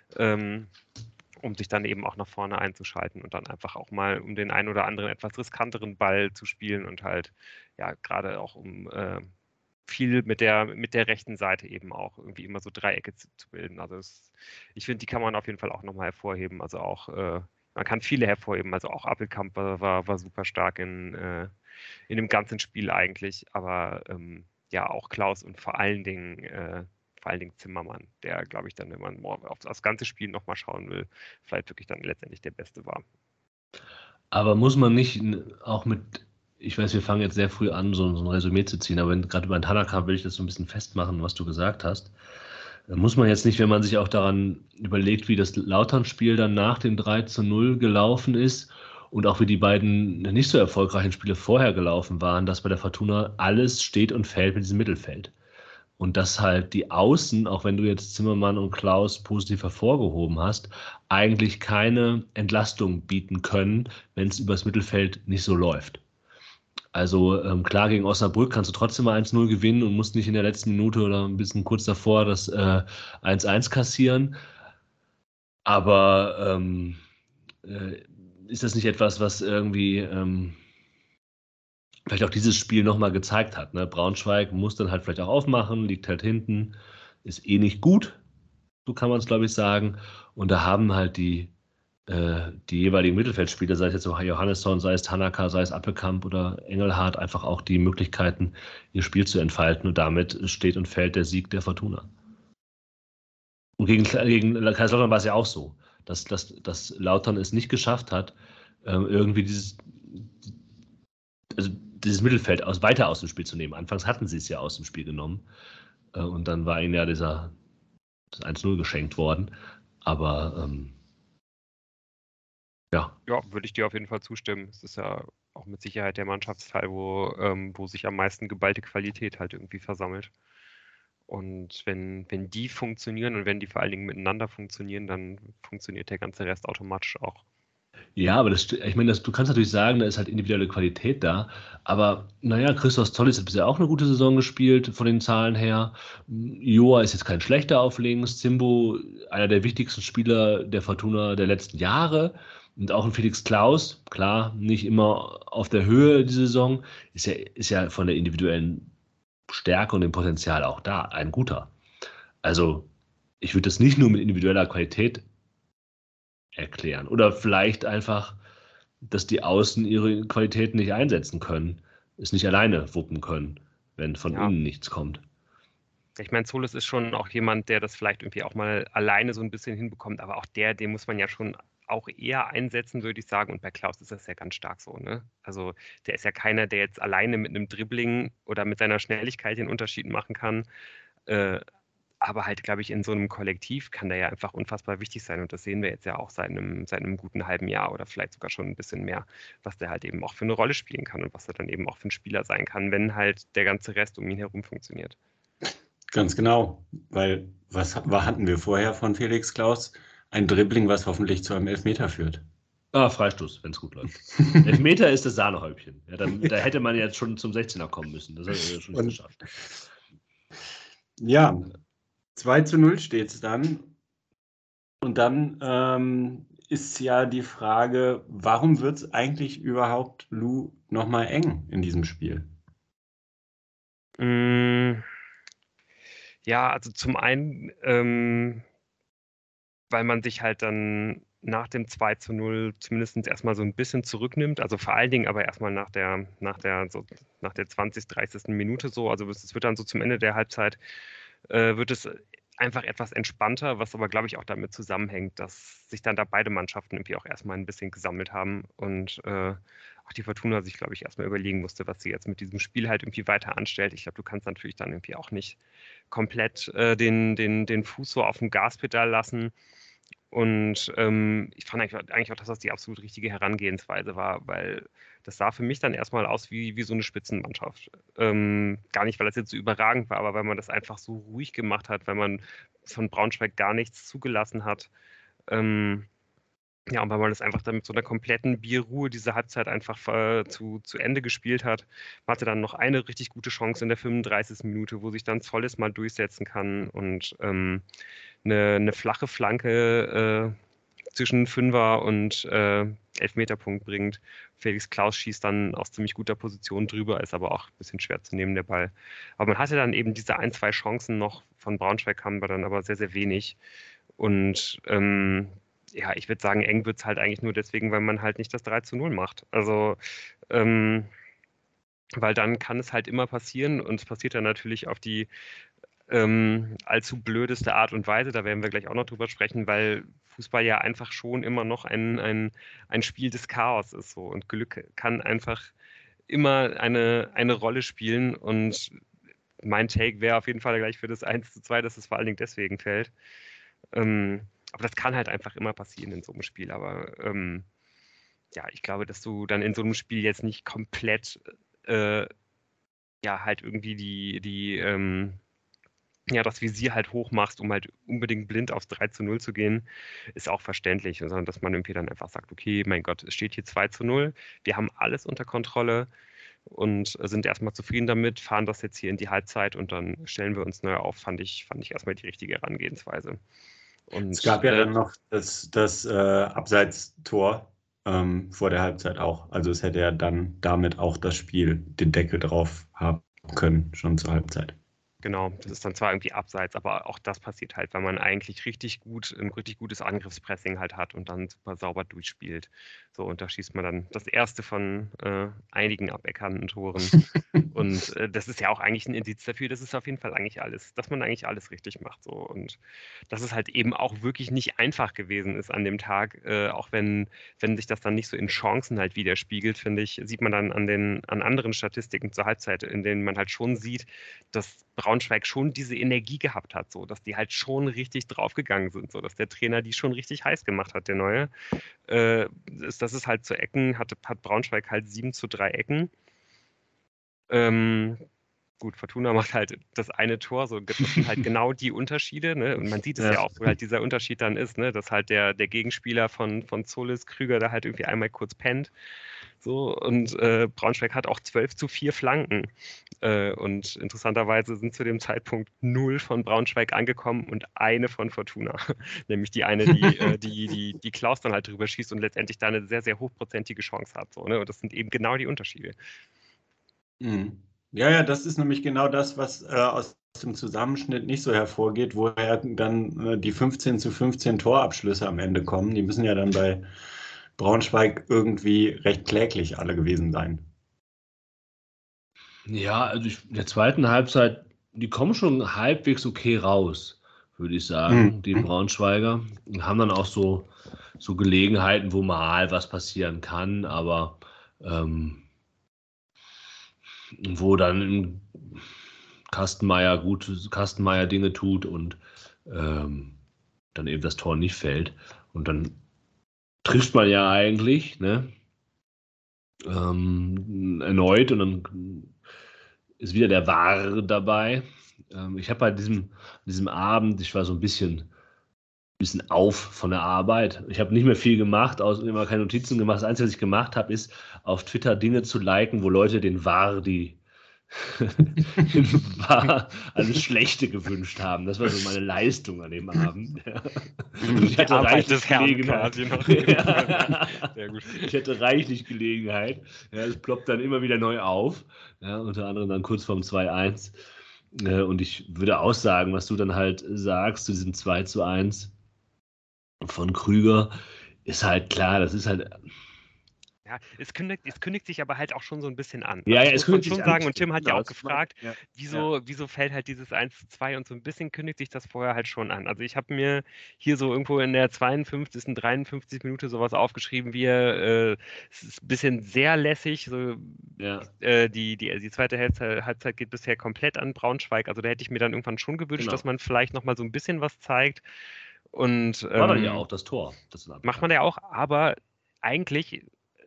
[SPEAKER 1] um sich dann eben auch nach vorne einzuschalten und dann einfach auch mal um den einen oder anderen etwas riskanteren Ball zu spielen und halt ja gerade auch um viel mit der rechten Seite eben auch irgendwie immer so Dreiecke zu bilden. Also ich finde, die kann man auf jeden Fall auch nochmal hervorheben. Also auch, man kann viele hervorheben. Also auch Appelkamp war super stark in dem ganzen Spiel eigentlich. Aber auch Klaus und vor allen Dingen Zimmermann, der, glaube ich, dann, wenn man auf das ganze Spiel nochmal schauen will, vielleicht wirklich dann letztendlich der Beste war.
[SPEAKER 2] Aber muss man nicht auch ich weiß, wir fangen jetzt sehr früh an, so ein Resümee zu ziehen, aber gerade über den Tanaka will ich das so ein bisschen festmachen, was du gesagt hast. Muss man jetzt nicht, wenn man sich auch daran überlegt, wie das Lautern-Spiel dann nach dem 3:0 gelaufen ist und auch wie die beiden nicht so erfolgreichen Spiele vorher gelaufen waren, dass bei der Fortuna alles steht und fällt mit diesem Mittelfeld. Und dass halt die Außen, auch wenn du jetzt Zimmermann und Klaus positiv hervorgehoben hast, eigentlich keine Entlastung bieten können, wenn es übers Mittelfeld nicht so läuft. Also klar, gegen Osnabrück kannst du trotzdem mal 1:0 gewinnen und musst nicht in der letzten Minute oder ein bisschen kurz davor das 1:1 kassieren. Aber ist das nicht etwas, was irgendwie vielleicht auch dieses Spiel nochmal gezeigt hat? Ne? Braunschweig muss dann halt vielleicht auch aufmachen, liegt halt hinten, ist eh nicht gut, so kann man es, glaube ich, sagen. Und da haben halt die jeweiligen Mittelfeldspieler, sei es jetzt auch Johannesson, sei es Tanaka, sei es Appelkamp oder Engelhardt, einfach auch die Möglichkeiten, ihr Spiel zu entfalten. Und damit steht und fällt der Sieg der Fortuna. Und gegen Kaiserslautern war es ja auch so, dass Lautern es nicht geschafft hat, irgendwie dieses Mittelfeld weiter aus dem Spiel zu nehmen. Anfangs hatten sie es ja aus dem Spiel genommen. Und dann war ihnen ja dieser das 1-0 geschenkt worden. Aber ja.
[SPEAKER 1] Ja, würde ich dir auf jeden Fall zustimmen. Es ist ja auch mit Sicherheit der Mannschaftsteil, wo sich am meisten geballte Qualität halt irgendwie versammelt. Und wenn die funktionieren und wenn die vor allen Dingen miteinander funktionieren, dann funktioniert der ganze Rest automatisch auch.
[SPEAKER 2] Ja, aber ich meine, du kannst natürlich sagen, da ist halt individuelle Qualität da. Aber naja, Christos Tollis hat bisher auch eine gute Saison gespielt, von den Zahlen her. Joa ist jetzt kein schlechter auf links. Zimbo, einer der wichtigsten Spieler der Fortuna der letzten Jahre. Und auch ein Felix Klaus, klar, nicht immer auf der Höhe die Saison, ist ja von der individuellen Stärke und dem Potenzial auch da, ein guter. Also, ich würde das nicht nur mit individueller Qualität erklären. Oder vielleicht einfach, dass die Außen ihre Qualitäten nicht einsetzen können, es nicht alleine wuppen können, wenn von
[SPEAKER 1] Ja.
[SPEAKER 2] innen nichts kommt.
[SPEAKER 1] Ich meine, Zolis ist schon auch jemand, der das vielleicht irgendwie auch mal alleine so ein bisschen hinbekommt, aber auch den muss man ja schon auch eher einsetzen, würde ich sagen. Und bei Klaus ist das ja ganz stark so, ne? Also der ist ja keiner, der jetzt alleine mit einem Dribbling oder mit seiner Schnelligkeit den Unterschied machen kann. Aber halt, glaube ich, in so einem Kollektiv kann der ja einfach unfassbar wichtig sein. Und das sehen wir jetzt ja auch seit einem guten halben Jahr oder vielleicht sogar schon ein bisschen mehr, was der halt eben auch für eine Rolle spielen kann und was er dann eben auch für ein Spieler sein kann, wenn halt der ganze Rest um ihn herum funktioniert.
[SPEAKER 3] Ganz genau, weil hatten wir vorher von Felix Klaus? Ein Dribbling, was hoffentlich zu einem Elfmeter führt.
[SPEAKER 2] Freistoß, wenn es gut läuft. Elfmeter ist das Sahnehäubchen. Ja, da hätte man jetzt schon zum 16er kommen müssen. Das hat er schon nicht geschafft.
[SPEAKER 3] Ja, 2-0 steht es dann. Und dann ist ja die Frage, warum wird es eigentlich überhaupt, Lou, nochmal eng in diesem Spiel?
[SPEAKER 1] Ja, also zum einen, weil man sich halt dann nach dem 2-0 zumindest erstmal so ein bisschen zurücknimmt. Also vor allen Dingen aber erstmal nach der 20., 30. Minute so. Also es wird dann so zum Ende der Halbzeit, wird es einfach etwas entspannter, was aber, glaube ich, auch damit zusammenhängt, dass sich dann da beide Mannschaften irgendwie auch erstmal ein bisschen gesammelt haben und auch die Fortuna sich, glaube ich, erstmal überlegen musste, was sie jetzt mit diesem Spiel halt irgendwie weiter anstellt. Ich glaube, du kannst natürlich dann irgendwie auch nicht komplett den Fuß so auf dem Gaspedal lassen. Und ich fand eigentlich auch, dass das die absolut richtige Herangehensweise war, weil das sah für mich dann erstmal aus wie so eine Spitzenmannschaft. Gar nicht, weil das jetzt so überragend war, aber weil man das einfach so ruhig gemacht hat, weil man von Braunschweig gar nichts zugelassen hat. Ja, und weil man das einfach dann mit so einer kompletten Bierruhe diese Halbzeit einfach zu Ende gespielt hat. Man hatte dann noch eine richtig gute Chance in der 35. Minute, wo sich dann Zolles mal durchsetzen kann und eine flache Flanke zwischen Fünfer und Elfmeterpunkt bringt. Felix Klaus schießt dann aus ziemlich guter Position drüber, ist aber auch ein bisschen schwer zu nehmen, der Ball. Aber man hatte dann eben diese 1, 2 Chancen noch. Von Braunschweig kamen wir dann aber sehr, sehr wenig. Und ja, ich würde sagen, eng wird es halt eigentlich nur deswegen, weil man halt nicht das 3-0 macht. Also, weil dann kann es halt immer passieren und es passiert dann natürlich auf die allzu blödeste Art und Weise. Da werden wir gleich auch noch drüber sprechen, weil Fußball ja einfach schon immer noch ein Spiel des Chaos ist so und Glück kann einfach immer eine Rolle spielen und mein Take wäre auf jeden Fall gleich für das 1-2, dass es vor allen Dingen deswegen fällt. Aber das kann halt einfach immer passieren in so einem Spiel. Aber ja, ich glaube, dass du dann in so einem Spiel jetzt nicht komplett ja halt irgendwie das Visier halt hoch machst, um halt unbedingt blind aufs 3-0 zu gehen, ist auch verständlich, sondern dass man irgendwie dann einfach sagt, okay, mein Gott, es steht hier 2-0, wir haben alles unter Kontrolle und sind erstmal zufrieden damit, fahren das jetzt hier in die Halbzeit und dann stellen wir uns neu auf, fand ich erstmal die richtige Herangehensweise. Und,
[SPEAKER 3] es gab ja dann noch das Abseitstor vor der Halbzeit auch. Also es hätte ja dann damit auch das Spiel den Deckel drauf haben können, schon zur Halbzeit.
[SPEAKER 1] Genau, das ist dann zwar irgendwie abseits, aber auch das passiert halt, weil man eigentlich ein richtig gutes Angriffspressing halt hat und dann super sauber durchspielt. So, und da schießt man dann das erste von einigen aberkannten Toren. Und das ist ja auch eigentlich ein Indiz dafür, dass es auf jeden Fall dass man eigentlich alles richtig macht. So. Und dass es halt eben auch wirklich nicht einfach gewesen ist an dem Tag, auch wenn sich das dann nicht so in Chancen halt widerspiegelt, finde ich, sieht man dann an anderen Statistiken zur Halbzeit, in denen man halt schon sieht, dass Braunschweig schon diese Energie gehabt hat, so, dass die halt schon richtig draufgegangen sind, so, dass der Trainer die schon richtig heiß gemacht hat, der Neue. Das ist halt zu Ecken, hat Braunschweig halt 7:3 Ecken. Gut, Fortuna macht halt das eine Tor, so das sind halt genau die Unterschiede, ne? Und man sieht es ja auch, wo halt dieser Unterschied dann ist, ne? Dass halt der Gegenspieler von Zolis, Krüger, da halt irgendwie einmal kurz pennt. So, und Braunschweig hat auch 12:4 Flanken. Und interessanterweise sind zu dem Zeitpunkt 0 von Braunschweig angekommen und eine von Fortuna. Nämlich die eine, die Klaus dann halt drüber schießt und letztendlich da eine sehr, sehr hochprozentige Chance hat. So, ne? Und das sind eben genau die Unterschiede.
[SPEAKER 3] Ja, das ist nämlich genau das, was aus dem Zusammenschnitt nicht so hervorgeht, woher dann die 15:15 Torabschlüsse am Ende kommen. Die müssen ja dann bei Braunschweig irgendwie recht kläglich alle gewesen sein.
[SPEAKER 2] Ja, also in der zweiten Halbzeit, die kommen schon halbwegs okay raus, würde ich sagen, die Braunschweiger. Und haben dann auch so Gelegenheiten, wo mal was passieren kann, aber wo dann Kastenmeier Dinge tut und dann eben das Tor nicht fällt. Und dann trifft man ja eigentlich, ne? Erneut und dann ist wieder der VAR dabei. Ich habe bei diesem Abend, ich war so ein bisschen auf von der Arbeit. Ich habe nicht mehr viel gemacht, immer keine Notizen gemacht. Das Einzige, was ich gemacht habe, ist auf Twitter Dinge zu liken, wo Leute den VAR alles Schlechte gewünscht haben. Das war so meine Leistung an dem Abend. Ja. Ich hatte reichlich Gelegenheit. Sehr gut. Ich hatte reichlich Gelegenheit. Ja, es ploppt dann immer wieder neu auf. Ja, unter anderem dann kurz vorm 2:1. Und ich würde auch sagen, was du dann halt sagst zu diesem 2:1 von Krüger, ist halt klar, das ist halt.
[SPEAKER 1] Ja, es kündigt sich aber halt auch schon so ein bisschen an.
[SPEAKER 2] Ja,
[SPEAKER 1] Also
[SPEAKER 2] es
[SPEAKER 1] muss man
[SPEAKER 2] kündigt
[SPEAKER 1] schon
[SPEAKER 2] sich
[SPEAKER 1] sagen,
[SPEAKER 2] an.
[SPEAKER 1] und Tim hat ja
[SPEAKER 2] Genau,
[SPEAKER 1] auch gefragt, wieso fällt halt dieses 1:2 und so ein bisschen kündigt sich das vorher halt schon an. Also ich habe mir hier so irgendwo in der 52., 53. Minute sowas aufgeschrieben, es ist ein bisschen sehr lässig, so die zweite Halbzeit geht bisher komplett an Braunschweig, also da hätte ich mir dann irgendwann schon gewünscht, dass man vielleicht nochmal so ein bisschen was zeigt. Und
[SPEAKER 2] war dann ja auch das Tor.
[SPEAKER 1] Macht man ja auch, aber eigentlich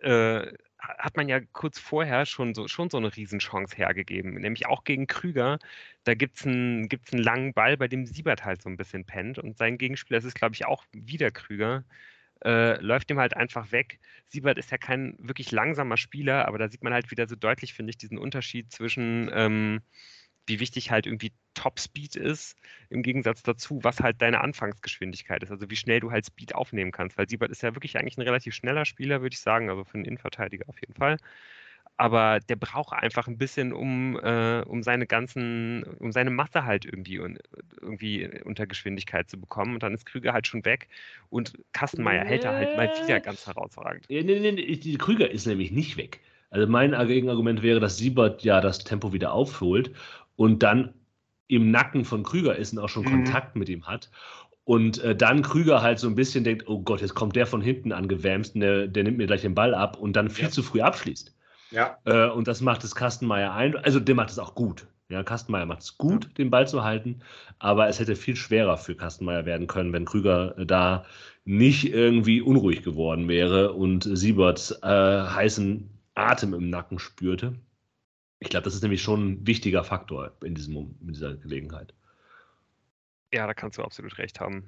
[SPEAKER 1] hat man ja kurz vorher schon so eine Riesenchance hergegeben, nämlich auch gegen Krüger. Da gibt's einen langen Ball, bei dem Siebert halt so ein bisschen pennt und sein Gegenspieler, das ist glaube ich auch wieder Krüger, läuft ihm halt einfach weg. Siebert ist ja kein wirklich langsamer Spieler, aber da sieht man halt wieder so deutlich, finde ich, diesen Unterschied zwischen wie wichtig halt irgendwie Top-Speed ist, im Gegensatz dazu, was halt deine Anfangsgeschwindigkeit ist, also wie schnell du halt Speed aufnehmen kannst, weil Siebert ist ja wirklich eigentlich ein relativ schneller Spieler, würde ich sagen, also für einen Innenverteidiger auf jeden Fall. Aber der braucht einfach ein bisschen, um seine Masse halt irgendwie unter Geschwindigkeit zu bekommen. Und dann ist Krüger halt schon weg. Und Kastenmeier hält da halt mal wieder ganz herausragend.
[SPEAKER 2] Nee, Krüger ist nämlich nicht weg. Also mein Gegenargument wäre, dass Siebert ja das Tempo wieder aufholt und dann im Nacken von Krüger ist und auch schon Kontakt mit ihm hat. Und dann Krüger halt so ein bisschen denkt, oh Gott, jetzt kommt der von hinten angewämst und der nimmt mir gleich den Ball ab und dann viel zu früh abschließt.
[SPEAKER 3] Ja.
[SPEAKER 2] Und das macht es Kastenmeier also der macht es auch gut. Ja, Kastenmeier macht es gut, den Ball zu halten, aber es hätte viel schwerer für Kastenmeier werden können, wenn Krüger da nicht irgendwie unruhig geworden wäre und Sieberts heißen Atem im Nacken spürte. Ich glaube, das ist nämlich schon ein wichtiger Faktor in dieser Gelegenheit.
[SPEAKER 1] Ja, da kannst du absolut recht haben.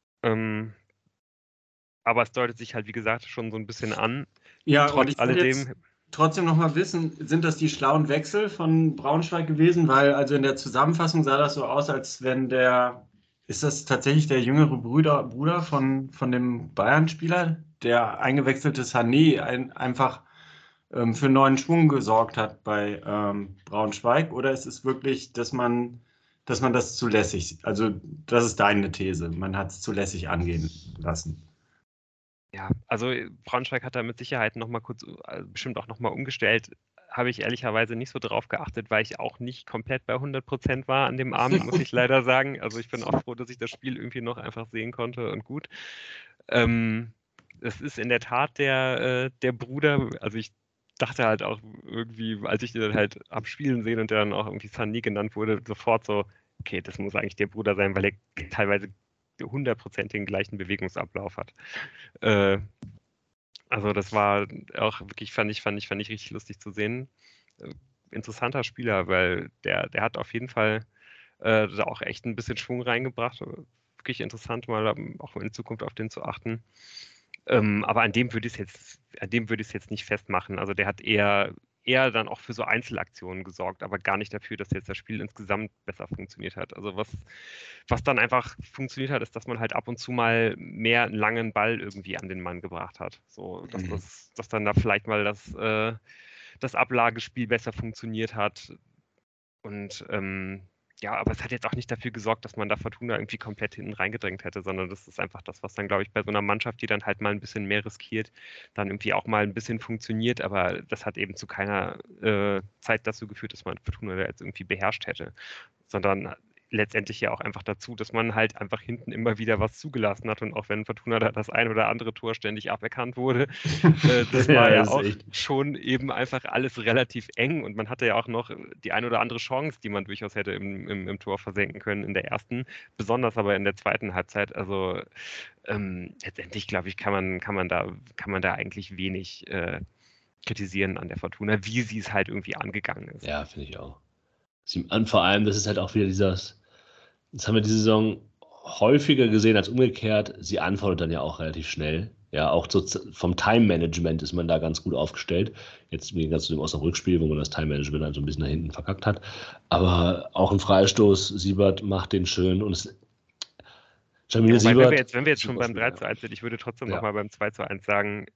[SPEAKER 1] Aber es deutet sich halt, wie gesagt, schon so ein bisschen an.
[SPEAKER 3] Ja,
[SPEAKER 1] Trotz
[SPEAKER 3] und ich will jetzt trotzdem noch mal wissen, sind das die schlauen Wechsel von Braunschweig gewesen? Weil also in der Zusammenfassung sah das so aus, als wenn ist das tatsächlich der jüngere Bruder von dem Bayern-Spieler, der eingewechselte Sané einfach für neuen Schwung gesorgt hat bei Braunschweig? Oder ist es wirklich, dass man das zu lässig, also das ist deine These, man hat es zu lässig angehen lassen?
[SPEAKER 1] Ja, also Braunschweig hat da mit Sicherheit noch mal kurz, bestimmt auch noch mal umgestellt. Habe ich ehrlicherweise nicht so drauf geachtet, weil ich auch nicht komplett bei 100% war an dem Abend, muss ich leider sagen. Also ich bin auch froh, dass ich das Spiel irgendwie noch einfach sehen konnte und gut. Es ist in der Tat der Bruder, also ich dachte halt auch irgendwie, als ich den dann halt am Spielen sehen und der dann auch irgendwie Sunny genannt wurde, sofort so, okay, das muss eigentlich der Bruder sein, weil er teilweise 100% den gleichen Bewegungsablauf hat. Also das war auch wirklich, fand ich richtig lustig zu sehen. Interessanter Spieler, weil der hat auf jeden Fall da auch echt ein bisschen Schwung reingebracht. Wirklich interessant, mal auch in Zukunft auf den zu achten. Aber an dem würde ich es jetzt nicht festmachen. Also der hat eher dann auch für so Einzelaktionen gesorgt, aber gar nicht dafür, dass jetzt das Spiel insgesamt besser funktioniert hat. Also was dann einfach funktioniert hat, ist, dass man halt ab und zu mal mehr einen langen Ball irgendwie an den Mann gebracht hat. So, dass dann da vielleicht mal das Ablagespiel besser funktioniert hat. Und ja, aber es hat jetzt auch nicht dafür gesorgt, dass man da Fortuna irgendwie komplett hinten reingedrängt hätte, sondern das ist einfach das, was dann, glaube ich, bei so einer Mannschaft, die dann halt mal ein bisschen mehr riskiert, dann irgendwie auch mal ein bisschen funktioniert, aber das hat eben zu keiner Zeit dazu geführt, dass man Fortuna da jetzt irgendwie beherrscht hätte, sondern letztendlich ja auch einfach dazu, dass man halt einfach hinten immer wieder was zugelassen hat und auch wenn Fortuna da das ein oder andere Tor ständig aberkannt wurde, das war ja auch schon eben einfach alles relativ eng und man hatte ja auch noch die ein oder andere Chance, die man durchaus hätte im Tor versenken können in der ersten, besonders aber in der zweiten Halbzeit. Also letztendlich, glaube ich, kann man da eigentlich wenig kritisieren an der Fortuna, wie sie es halt irgendwie angegangen ist.
[SPEAKER 2] Ja, finde ich auch. Und vor allem, das ist halt auch wieder das haben wir diese Saison häufiger gesehen als umgekehrt. Sie antwortet dann ja auch relativ schnell. Ja, auch so vom Time-Management ist man da ganz gut aufgestellt. Jetzt im Gegensatz zu dem Osnabrück-Spiel, wo man das Time-Management dann so ein bisschen nach hinten verkackt hat. Aber auch ein Freistoß, Siebert macht den schön und
[SPEAKER 1] Jamil Siebert. Wenn wir jetzt schon beim 3:1 sind, ich würde trotzdem
[SPEAKER 2] Ja.
[SPEAKER 1] nochmal beim 2:1 sagen,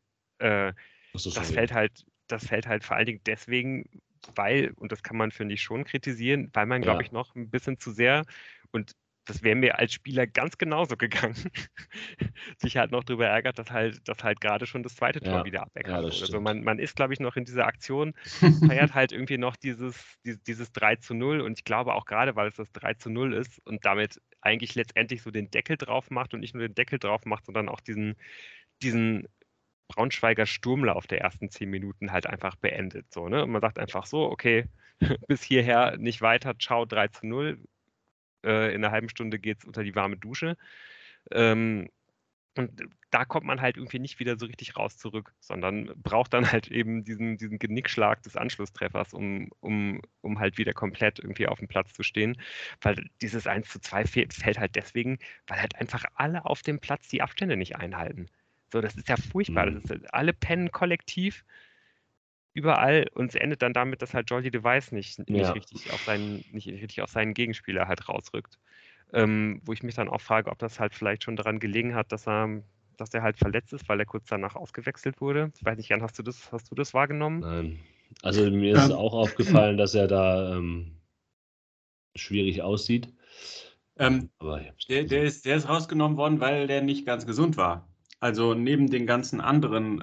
[SPEAKER 1] das fällt halt vor allen Dingen deswegen, weil, und das kann man, finde ich, schon kritisieren, weil man, glaube ich, noch ein bisschen zu sehr, und das wäre mir als Spieler ganz genauso gegangen, sich halt noch darüber ärgert, dass halt gerade schon das zweite Tor wieder aberkannt wurde. Also man ist, glaube ich, noch in dieser Aktion, feiert halt irgendwie noch dieses 3:0 und ich glaube auch gerade, weil es das 3:0 ist und damit eigentlich letztendlich so den Deckel drauf macht und nicht nur den Deckel drauf macht, sondern auch diesen Braunschweiger Sturmlauf der ersten 10 Minuten halt einfach beendet. So, ne? Und man sagt einfach so, okay, bis hierher nicht weiter, ciao, 3:0. In einer halben Stunde geht es unter die warme Dusche. Und da kommt man halt irgendwie nicht wieder so richtig raus zurück, sondern braucht dann halt eben diesen Genickschlag des Anschlusstreffers, um halt wieder komplett irgendwie auf dem Platz zu stehen. Weil dieses 1:2 fällt halt deswegen, weil halt einfach alle auf dem Platz die Abstände nicht einhalten. So, das ist ja furchtbar. Das ist, alle pennen kollektiv überall und es endet dann damit, dass halt Jordi Device nicht richtig auf seinen Gegenspieler halt rausrückt. Wo ich mich dann auch frage, ob das halt vielleicht schon daran gelegen hat, dass er halt verletzt ist, weil er kurz danach ausgewechselt wurde. Ich weiß nicht, Jan, hast du das wahrgenommen?
[SPEAKER 2] Nein. Also mir ist auch aufgefallen, dass er da schwierig aussieht.
[SPEAKER 3] Aber der ist rausgenommen worden, weil der nicht ganz gesund war. Also neben den ganzen anderen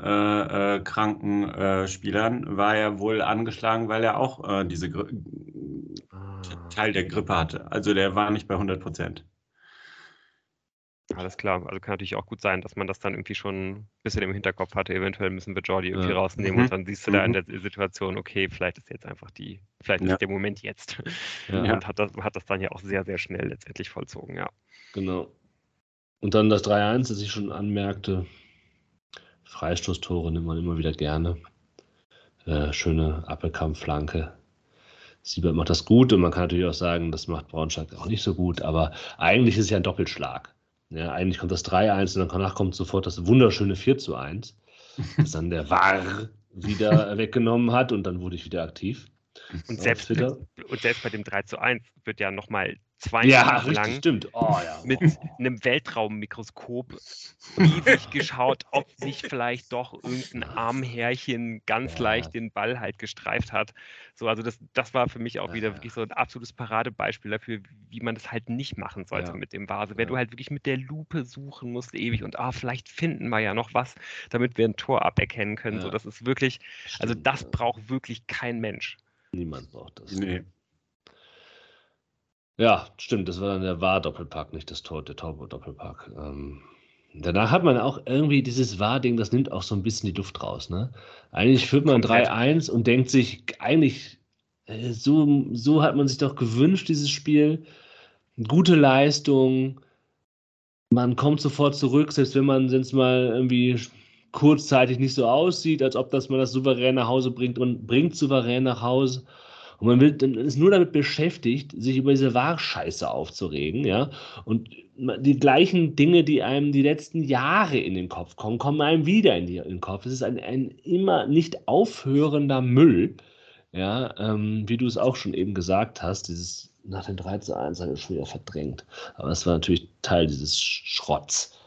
[SPEAKER 3] kranken Spielern war er wohl angeschlagen, weil er auch diese Teil der Grippe hatte. Also der war nicht bei 100%.
[SPEAKER 1] Alles klar. Also kann natürlich auch gut sein, dass man das dann irgendwie schon ein bisschen im Hinterkopf hatte. Eventuell müssen wir Jordi irgendwie rausnehmen und dann siehst du da in der Situation, okay, vielleicht ist jetzt einfach ist der Moment jetzt. Und hat das dann ja auch sehr, sehr schnell letztendlich vollzogen, ja.
[SPEAKER 2] Genau. Und dann das 3:1, das ich schon anmerkte. Freistoßtore nimmt man immer wieder gerne. Schöne Appelkamp-Flanke. Siebert macht das gut und man kann natürlich auch sagen, das macht Braunschweig auch nicht so gut, aber eigentlich ist es ja ein Doppelschlag. Ja, eigentlich kommt das 3:1 und danach kommt sofort das wunderschöne 4:1, das dann der VAR wieder weggenommen hat und dann wurde ich wieder aktiv.
[SPEAKER 1] Und selbst bei dem 3:1 wird ja nochmal 2 Minuten lang mit einem Weltraummikroskop ewig geschaut, ob nicht vielleicht doch irgendein Armhärchen ganz leicht den Ball halt gestreift hat. So, also das war für mich auch wieder wirklich so ein absolutes Paradebeispiel dafür, wie man das halt nicht machen sollte mit dem VAR. Also, wenn du halt wirklich mit der Lupe suchen musst ewig und vielleicht finden wir ja noch was, damit wir ein Tor aberkennen können. So, das ist wirklich, also das braucht wirklich kein Mensch.
[SPEAKER 2] Niemand braucht das.
[SPEAKER 3] Nee.
[SPEAKER 2] Ja, stimmt, das war dann der VAR-Doppelpack, nicht der Torwart-Doppelpack. Danach hat man auch irgendwie dieses VAR-Ding, das nimmt auch so ein bisschen die Luft raus. Ne? Eigentlich führt man
[SPEAKER 1] Komplett.
[SPEAKER 2] 3-1 und denkt sich, eigentlich, so hat man sich doch gewünscht, dieses Spiel. Gute Leistung, man kommt sofort zurück, selbst wenn man es mal irgendwie kurzzeitig nicht so aussieht, als ob man das souverän nach Hause bringt und bringt souverän nach Hause. Und dann ist nur damit beschäftigt, sich über diese VAR-Scheiße aufzuregen, ja. Und die gleichen Dinge, die einem die letzten Jahre in den Kopf kommen, kommen einem wieder in den Kopf. Es ist ein immer nicht aufhörender Müll, ja, wie du es auch schon eben gesagt hast, dieses nach dem 3:1 habe ich schon wieder verdrängt. Aber es war natürlich Teil dieses Schrotts.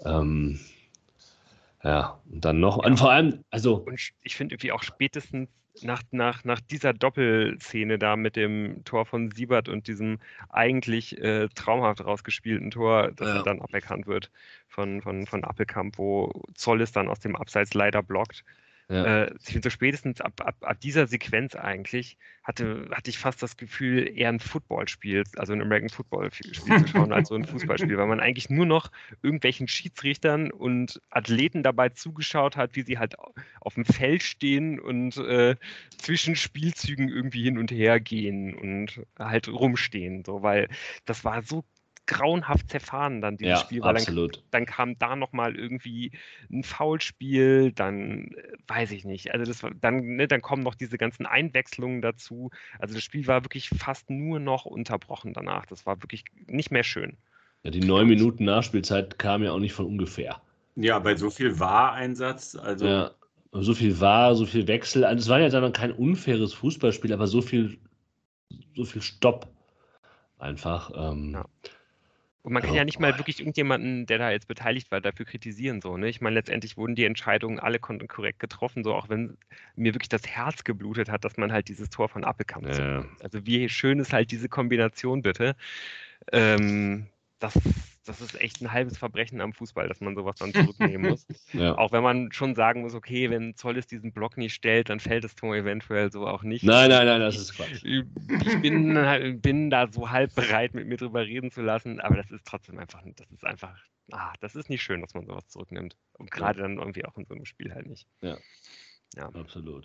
[SPEAKER 2] Ja, und dann noch,
[SPEAKER 1] Ja.
[SPEAKER 2] und vor allem, also.
[SPEAKER 1] Und ich finde irgendwie auch spätestens nach dieser Doppelszene da mit dem Tor von Siebert und diesem eigentlich traumhaft rausgespielten Tor, das
[SPEAKER 2] Ja.
[SPEAKER 1] dann aberkannt wird von Appelkamp, wo Zollis dann aus dem Abseits leider blockt.
[SPEAKER 2] Ja.
[SPEAKER 1] Ich finde so spätestens ab dieser Sequenz eigentlich hatte ich fast das Gefühl, eher ein Footballspiel, also ein American Football-Spiel zu schauen, als so ein Fußballspiel, weil man eigentlich nur noch irgendwelchen Schiedsrichtern und Athleten dabei zugeschaut hat, wie sie halt auf dem Feld stehen und zwischen Spielzügen irgendwie hin und her gehen und halt rumstehen, so, weil das war so grauenhaft zerfahren dann dieses
[SPEAKER 2] Ja,
[SPEAKER 1] Spiel, weil
[SPEAKER 2] absolut.
[SPEAKER 1] dann kam da nochmal irgendwie ein Foulspiel, dann weiß ich nicht, also dann kommen noch diese ganzen Einwechslungen dazu, also das Spiel war wirklich fast nur noch unterbrochen danach, das war wirklich nicht mehr schön.
[SPEAKER 2] Ja, die 9 Minuten Nachspielzeit kam ja auch nicht von ungefähr.
[SPEAKER 3] Ja, bei so viel VAR-Einsatz, also
[SPEAKER 2] Ja, so viel war, so viel Wechsel. Also es war ja dann kein unfaires Fußballspiel, aber so viel Stopp einfach.
[SPEAKER 1] Ja. Und man kann ja nicht mal wirklich irgendjemanden, der da jetzt beteiligt war, dafür kritisieren, so, ne? Ich meine, letztendlich wurden die Entscheidungen alle korrekt getroffen, so, auch wenn mir wirklich das Herz geblutet hat, dass man halt dieses Tor von Appelkamp
[SPEAKER 2] Ja.
[SPEAKER 1] Also wie schön ist halt diese Kombination, bitte. Das ist echt ein halbes Verbrechen am Fußball, dass man sowas dann zurücknehmen muss.
[SPEAKER 2] Ja.
[SPEAKER 1] Auch wenn man schon sagen muss, okay, wenn Zollis diesen Block nicht stellt, dann fällt das Tor eventuell so auch nicht.
[SPEAKER 2] Nein, das ist Quatsch.
[SPEAKER 1] Ich bin da so halb bereit, mit mir drüber reden zu lassen, aber das ist trotzdem einfach, das ist nicht schön, dass man sowas zurücknimmt. Und gerade dann irgendwie auch in so einem Spiel halt nicht.
[SPEAKER 2] Ja.
[SPEAKER 1] Ja.
[SPEAKER 2] Absolut.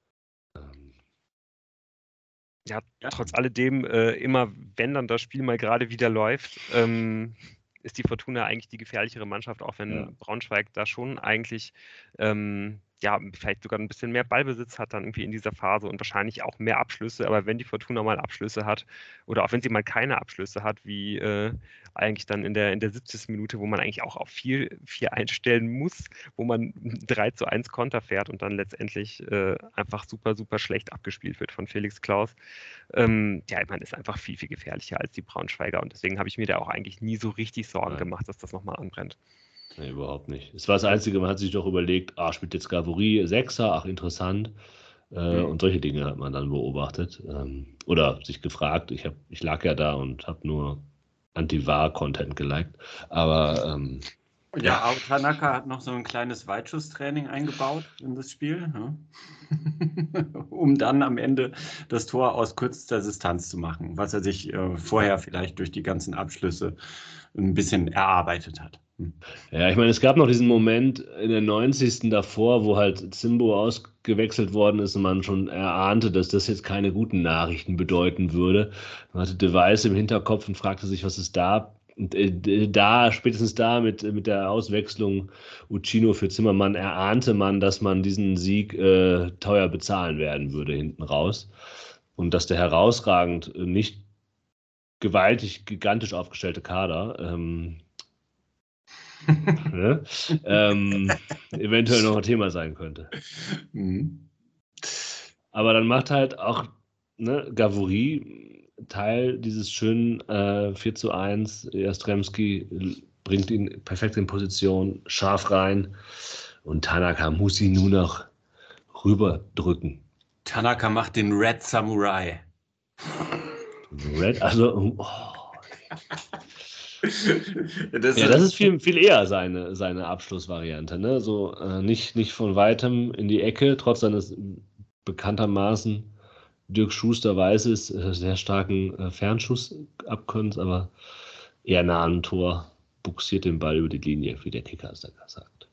[SPEAKER 1] Ja, trotz alledem, immer wenn dann das Spiel mal gerade wieder läuft, ist die Fortuna eigentlich die gefährlichere Mannschaft, auch wenn Braunschweig da schon eigentlich vielleicht sogar ein bisschen mehr Ballbesitz hat dann irgendwie in dieser Phase und wahrscheinlich auch mehr Abschlüsse. Aber wenn die Fortuna mal Abschlüsse hat oder auch wenn sie mal keine Abschlüsse hat, wie eigentlich dann in der 70. Minute, wo man eigentlich auch auf 4 einstellen muss, wo man 3:1 Konter fährt und dann letztendlich einfach super, super schlecht abgespielt wird von Felix Klaus. Man ist einfach viel, viel gefährlicher als die Braunschweiger und deswegen habe ich mir da auch eigentlich nie so richtig Sorgen gemacht, dass das nochmal anbrennt.
[SPEAKER 2] Nee, überhaupt nicht. Es war das Einzige, man hat sich doch überlegt, spielt jetzt Gavory Sechser, ach interessant. Und solche Dinge hat man dann beobachtet. Oder sich gefragt, ich lag ja da und habe nur Anti-VAR-Content geliked. Aber
[SPEAKER 3] auch Tanaka hat noch so ein kleines Weitschusstraining eingebaut in das Spiel, ne? Um dann am Ende das Tor aus kürzester Distanz zu machen, was er sich vorher vielleicht durch die ganzen Abschlüsse ein bisschen erarbeitet hat.
[SPEAKER 2] Ja, ich meine, es gab noch diesen Moment in der 90. davor, wo halt Zimbo ausgewechselt worden ist und man schon erahnte, dass das jetzt keine guten Nachrichten bedeuten würde. Man hatte Device im Hinterkopf und fragte sich, was ist da? Und spätestens da mit der Auswechslung Uccino für Zimmermann erahnte man, dass man diesen Sieg teuer bezahlen werden würde hinten raus. Und dass der herausragend nicht gigantisch aufgestellte Kader eventuell noch ein Thema sein könnte. Aber dann macht halt auch Gavory Teil dieses schönen 4:1. Jastrzemski bringt ihn perfekt in Position, scharf rein und Tanaka muss ihn nur noch rüberdrücken.
[SPEAKER 3] Tanaka macht den Red Samurai.
[SPEAKER 2] Das ist viel, viel eher seine Abschlussvariante. Ne? So nicht von weitem in die Ecke, trotz seines bekanntermaßen Dirk Schuster weiß sehr starken Fernschussabkönnens, aber eher nah am Tor buxiert den Ball über die Linie, wie der Kicker es da sagt.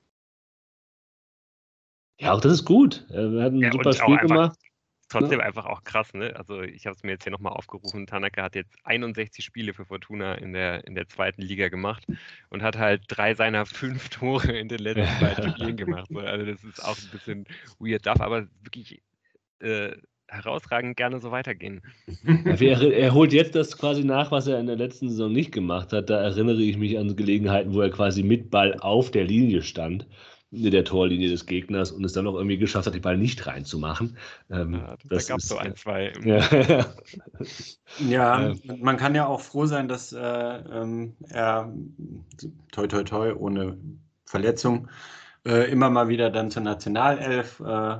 [SPEAKER 2] Ja, auch das ist gut. Er hat ein super Spiel gemacht.
[SPEAKER 1] Trotzdem einfach auch krass, ne? Also ich habe es mir jetzt hier nochmal aufgerufen. Tanaka hat jetzt 61 Spiele für Fortuna in der zweiten Liga gemacht und hat halt 3 seiner 5 Tore in den letzten beiden Spielen gemacht. So. Also das ist auch ein bisschen weird, darf aber wirklich herausragend gerne so weitergehen.
[SPEAKER 2] Ja, er holt jetzt das quasi nach, was er in der letzten Saison nicht gemacht hat. Da erinnere ich mich an Gelegenheiten, wo er quasi mit Ball auf der Linie stand, in der Torlinie des Gegners, und es dann noch irgendwie geschafft hat, den Ball nicht reinzumachen.
[SPEAKER 1] Da gab es so 1, 2.
[SPEAKER 3] Ja, man kann ja auch froh sein, dass er toi toi toi ohne Verletzung immer mal wieder dann zur Nationalelf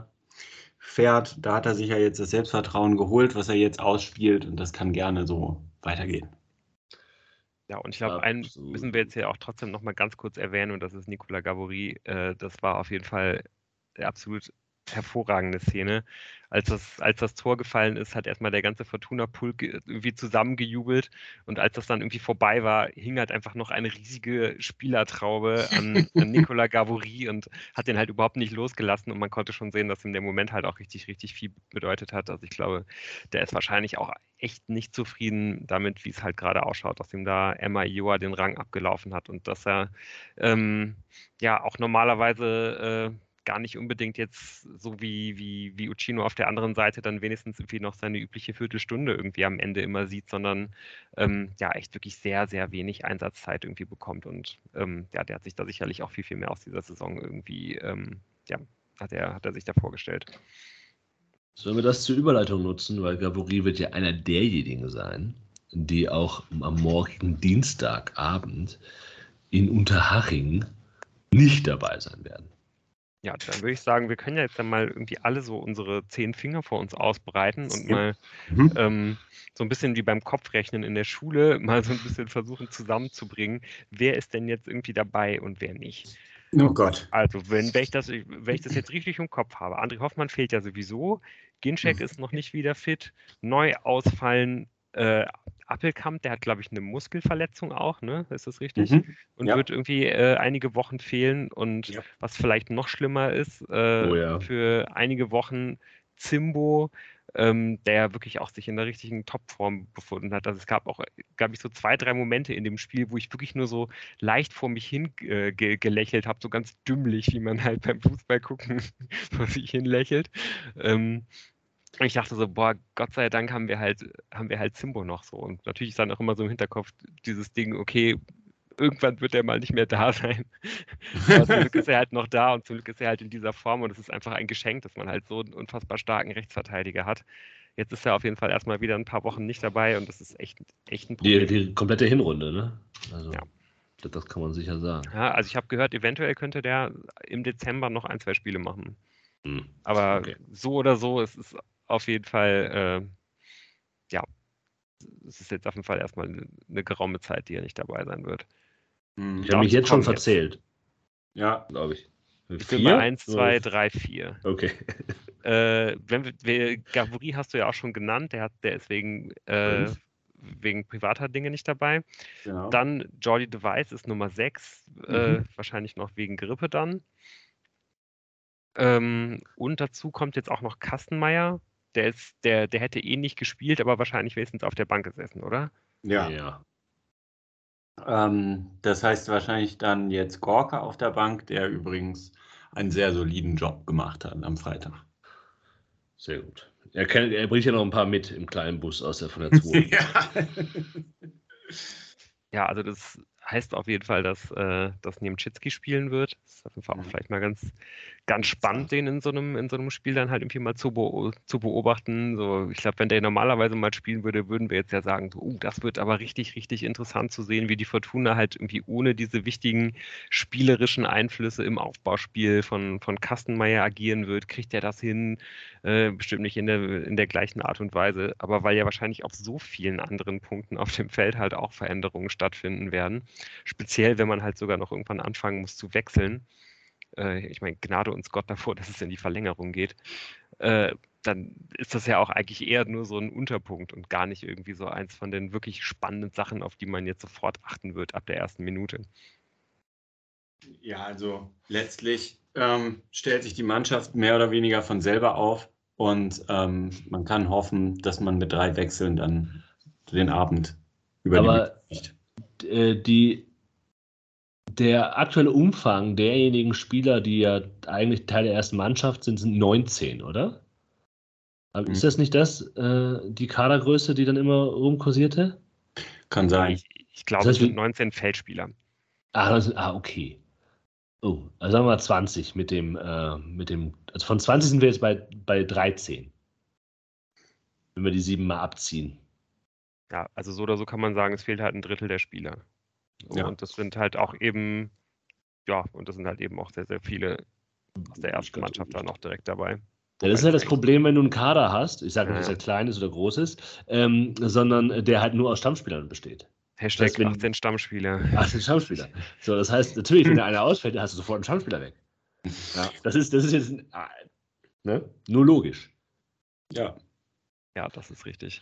[SPEAKER 3] fährt. Da hat er sich ja jetzt das Selbstvertrauen geholt, was er jetzt ausspielt, und das kann gerne so weitergehen.
[SPEAKER 1] Ja, und ich glaube, einen müssen wir jetzt hier auch trotzdem noch mal ganz kurz erwähnen, und das ist Nicolas Gavory. Das war auf jeden Fall eine absolut hervorragende Szene. Als das Tor gefallen ist, hat erstmal der ganze Fortuna-Pulk irgendwie zusammengejubelt, und als das dann irgendwie vorbei war, hing halt einfach noch eine riesige Spielertraube an Nicolas Gavory und hat den halt überhaupt nicht losgelassen, und man konnte schon sehen, dass ihm der Moment halt auch richtig, richtig viel bedeutet hat. Also ich glaube, der ist wahrscheinlich auch echt nicht zufrieden damit, wie es halt gerade ausschaut, dass ihm da Emma Ioa den Rang abgelaufen hat und dass er ja auch normalerweise gar nicht unbedingt jetzt so wie Uccino auf der anderen Seite dann wenigstens irgendwie noch seine übliche Viertelstunde irgendwie am Ende immer sieht, sondern ja echt wirklich sehr, sehr wenig Einsatzzeit irgendwie bekommt, und ja, der hat sich da sicherlich auch viel, viel mehr aus dieser Saison irgendwie, ja, hat er sich da vorgestellt.
[SPEAKER 2] Sollen wir das zur Überleitung nutzen, weil Gavory wird ja einer derjenigen sein, die auch am morgigen Dienstagabend in Unterhaching nicht dabei sein werden.
[SPEAKER 1] Ja, dann würde ich sagen, wir können ja jetzt dann mal irgendwie alle so unsere 10 Finger vor uns ausbreiten und mal so ein bisschen wie beim Kopfrechnen in der Schule mal so ein bisschen versuchen zusammenzubringen, wer ist denn jetzt irgendwie dabei und wer nicht.
[SPEAKER 3] Oh Gott.
[SPEAKER 1] Also, wenn ich das jetzt richtig im Kopf habe, André Hoffmann fehlt ja sowieso, Ginczek ist noch nicht wieder fit, neu ausfallen Appelkamp, der hat, glaube ich, eine Muskelverletzung auch, ne? Ist das richtig? Und wird irgendwie einige Wochen fehlen, und was vielleicht noch schlimmer ist, für einige Wochen Zimbo, der wirklich auch sich in der richtigen Topform befunden hat. Also es gab auch, glaube ich, so 2, 3 Momente in dem Spiel, wo ich wirklich nur so leicht vor mich hin gelächelt habe, so ganz dümmlich, wie man halt beim Fußball gucken vor sich hin lächelt. Ich dachte so, boah, Gott sei Dank haben wir halt Zimbo noch so. Und natürlich ist dann auch immer so im Hinterkopf dieses Ding, okay, irgendwann wird er mal nicht mehr da sein. Aber zum Glück ist er halt noch da, und zum Glück ist er halt in dieser Form, und es ist einfach ein Geschenk, dass man halt so einen unfassbar starken Rechtsverteidiger hat. Jetzt ist er auf jeden Fall erstmal wieder ein paar Wochen nicht dabei, und das ist echt ein Problem.
[SPEAKER 2] Die komplette Hinrunde, ne? Also, ja. Das kann man sicher sagen.
[SPEAKER 1] Ja, also ich habe gehört, eventuell könnte der im Dezember noch 1, 2 Spiele machen. Aber so oder so, es ist auf jeden Fall, ja, es ist jetzt auf jeden Fall erstmal eine geraume Zeit, die er nicht dabei sein wird.
[SPEAKER 2] Ich habe mich jetzt schon verzählt.
[SPEAKER 3] Ja,
[SPEAKER 2] glaube ich.
[SPEAKER 1] Ich bin bei 1, 2, 3, 4.
[SPEAKER 2] Okay.
[SPEAKER 1] Gavory hast du ja auch schon genannt, der ist wegen privater Dinge nicht dabei. Genau. Dann Jordi de Wijs ist Nummer 6, wahrscheinlich noch wegen Grippe dann. Und dazu kommt jetzt auch noch Kastenmeier. Der hätte nicht gespielt, aber wahrscheinlich wenigstens auf der Bank gesessen, oder?
[SPEAKER 3] Ja. Das heißt wahrscheinlich dann jetzt Gorka auf der Bank, der übrigens einen sehr soliden Job gemacht hat am Freitag.
[SPEAKER 2] Sehr gut. Er bringt ja noch ein paar mit im kleinen Bus von der 2.
[SPEAKER 1] Ja, also das heißt auf jeden Fall, dass Niemczycki spielen wird. Das ist auf jeden Fall auch vielleicht mal ganz spannend, den in so einem Spiel dann halt irgendwie mal zu beobachten. So, ich glaube, wenn der normalerweise mal spielen würde, würden wir jetzt ja sagen, so, das wird aber richtig, richtig interessant zu sehen, wie die Fortuna halt irgendwie ohne diese wichtigen spielerischen Einflüsse im Aufbauspiel von Kastenmeier agieren wird. Kriegt er das hin? Bestimmt nicht in der gleichen Art und Weise, aber weil ja wahrscheinlich auf so vielen anderen Punkten auf dem Feld halt auch Veränderungen stattfinden werden. Speziell, wenn man halt sogar noch irgendwann anfangen muss zu wechseln. Ich meine, Gnade uns Gott davor, dass es in die Verlängerung geht. dann ist das ja auch eigentlich eher nur so ein Unterpunkt und gar nicht irgendwie so eins von den wirklich spannenden Sachen, auf die man jetzt sofort achten wird ab der ersten Minute.
[SPEAKER 3] Ja, also letztlich stellt sich die Mannschaft mehr oder weniger von selber auf und man kann hoffen, dass man mit 3 Wechseln dann den Abend
[SPEAKER 2] Aber
[SPEAKER 3] überlebt.
[SPEAKER 2] Der aktuelle Umfang derjenigen Spieler, die ja eigentlich Teil der ersten Mannschaft sind 19, oder? Aber ist das nicht die Kadergröße, die dann immer rumkursierte?
[SPEAKER 3] Kann sein.
[SPEAKER 1] Ich glaube,
[SPEAKER 2] Das heißt,
[SPEAKER 1] es sind 19 Feldspieler.
[SPEAKER 2] Okay. Oh, also sagen wir mal 20 also von 20 sind wir jetzt bei 13. Wenn wir die 7 mal abziehen.
[SPEAKER 1] Ja, also so oder so kann man sagen, es fehlt halt ein Drittel der Spieler. So,
[SPEAKER 3] Ja.
[SPEAKER 1] und das sind halt auch eben, und das sind halt eben auch sehr, sehr viele aus der ersten Mannschaft da noch direkt dabei.
[SPEAKER 2] Ja, das ist halt das Problem, wenn du einen Kader hast, ich sage nicht, dass er klein ist oder groß ist, sondern der halt nur aus Stammspielern besteht.
[SPEAKER 1] Hashtag
[SPEAKER 2] Das heißt,
[SPEAKER 1] 18 Stammspieler.
[SPEAKER 2] 18 Stammspieler. So, das heißt, natürlich, wenn der einer ausfällt, dann hast du sofort einen Stammspieler weg. Ja, das ist jetzt nur logisch.
[SPEAKER 3] Ja.
[SPEAKER 1] Ja, das ist richtig.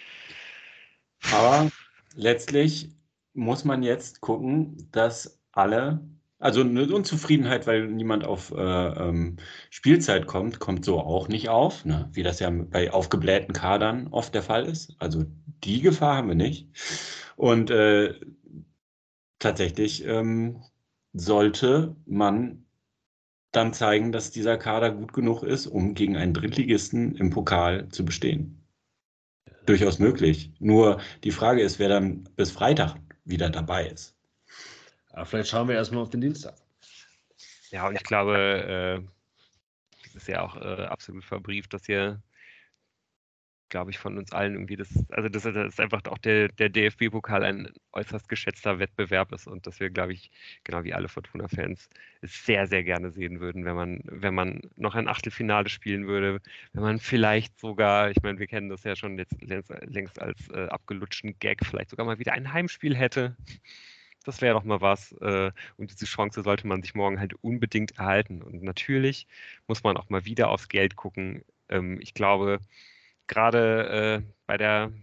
[SPEAKER 3] Aber letztlich muss man jetzt gucken, dass alle, also eine Unzufriedenheit, weil niemand auf Spielzeit kommt so auch nicht auf, ne? Wie das ja bei aufgeblähten Kadern oft der Fall ist. Also die Gefahr haben wir nicht. Und tatsächlich sollte man dann zeigen, dass dieser Kader gut genug ist, um gegen einen Drittligisten im Pokal zu bestehen. Durchaus möglich. Nur die Frage ist, wer dann bis Freitag wieder dabei ist.
[SPEAKER 2] Aber vielleicht schauen wir erstmal auf den Dienstag.
[SPEAKER 1] Ja, und ich glaube, das ist ja auch absolut verbrieft, dass hier, glaube ich, von uns allen irgendwie das ist einfach auch der DFB-Pokal ein äußerst geschätzter Wettbewerb ist und dass wir, glaube ich, genau wie alle Fortuna-Fans es sehr, sehr gerne sehen würden, wenn man noch ein Achtelfinale spielen würde, wenn man vielleicht sogar, ich meine, wir kennen das ja schon jetzt längst als abgelutschten Gag, vielleicht sogar mal wieder ein Heimspiel hätte. Das wäre doch mal was. Und diese Chance sollte man sich morgen halt unbedingt erhalten. Und natürlich muss man auch mal wieder aufs Geld gucken. Ich glaube, gerade bei der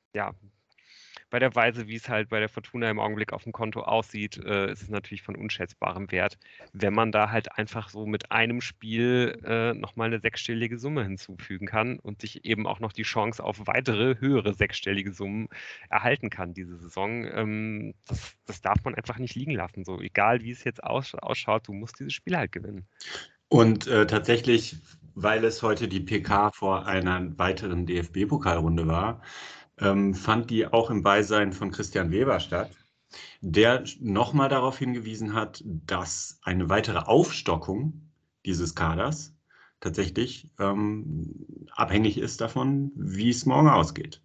[SPEAKER 1] Weise, wie es halt bei der Fortuna im Augenblick auf dem Konto aussieht, ist es natürlich von unschätzbarem Wert, wenn man da halt einfach so mit einem Spiel nochmal eine sechsstellige Summe hinzufügen kann und sich eben auch noch die Chance auf weitere, höhere sechsstellige Summen erhalten kann diese Saison. Das darf man einfach nicht liegen lassen. So egal, wie es jetzt ausschaut, du musst dieses Spiel halt gewinnen.
[SPEAKER 3] Und tatsächlich, weil es heute die PK vor einer weiteren DFB-Pokalrunde war, fand die auch im Beisein von Christian Weber statt, der nochmal darauf hingewiesen hat, dass eine weitere Aufstockung dieses Kaders tatsächlich abhängig ist davon, wie es morgen ausgeht.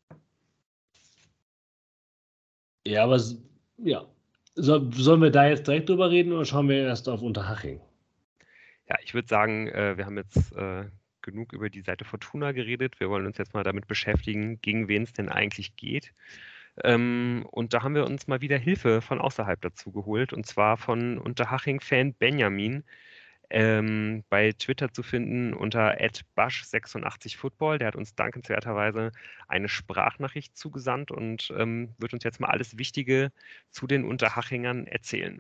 [SPEAKER 2] Ja, aber sollen wir da jetzt direkt drüber reden oder schauen wir erst auf Unterhaching?
[SPEAKER 1] Ja, ich würde sagen, wir haben jetzt genug über die Seite Fortuna geredet. Wir wollen uns jetzt mal damit beschäftigen, gegen wen es denn eigentlich geht. Und da haben wir uns mal wieder Hilfe von außerhalb dazu geholt, und zwar von Unterhaching-Fan Benjamin, bei Twitter zu finden unter @bash86football. Der hat uns dankenswerterweise eine Sprachnachricht zugesandt und wird uns jetzt mal alles Wichtige zu den Unterhachingern erzählen.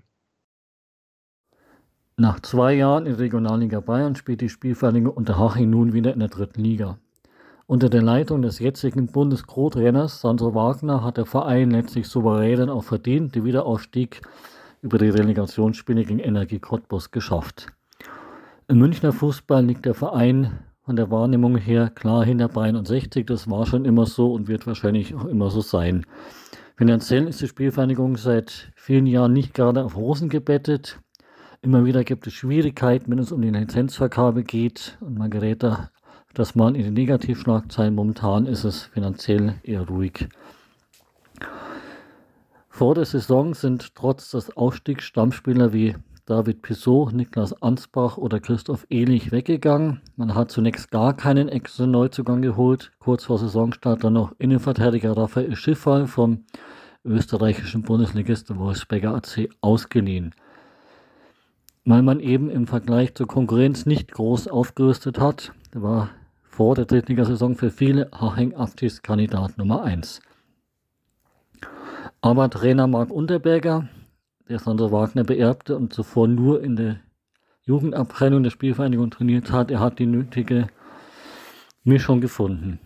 [SPEAKER 4] Nach 2 Jahren in Regionalliga Bayern spielt die Spielvereinigung Unterhaching nun wieder in der 3. Liga. Unter der Leitung des jetzigen Bundes-Co-Trainers Sandro Wagner hat der Verein letztlich souverän auch verdient den Wiederaufstieg über die Relegationsspiele gegen Energie Cottbus geschafft. Im Münchner Fußball liegt der Verein von der Wahrnehmung her klar hinter Bayern und 60. Das war schon immer so und wird wahrscheinlich auch immer so sein. Finanziell ist die Spielvereinigung seit vielen Jahren nicht gerade auf Rosen gebettet. Immer wieder gibt es Schwierigkeiten, wenn es um die Lizenzvergabe geht und man gerät das mal in die Negativschlagzeilen. Momentan ist es finanziell eher ruhig. Vor der Saison sind trotz des Aufstiegs Stammspieler wie David Pissot, Niklas Ansbach oder Christoph Ehlich weggegangen. Man hat zunächst gar keinen extra Neuzugang geholt. Kurz vor Saisonstart dann noch Innenverteidiger Raphael Schiffal vom österreichischen Bundesligisten Wolfsberger AC ausgeliehen. Weil man eben im Vergleich zur Konkurrenz nicht groß aufgerüstet hat, war vor der Drittligasaison für viele Haching Abstiegskandidat Nummer 1. Aber Trainer Marc Unterberger, der Sandro Wagner beerbte und zuvor nur in der Jugendabteilung der Spielvereinigung trainiert hat, er hat die nötige Mischung gefunden.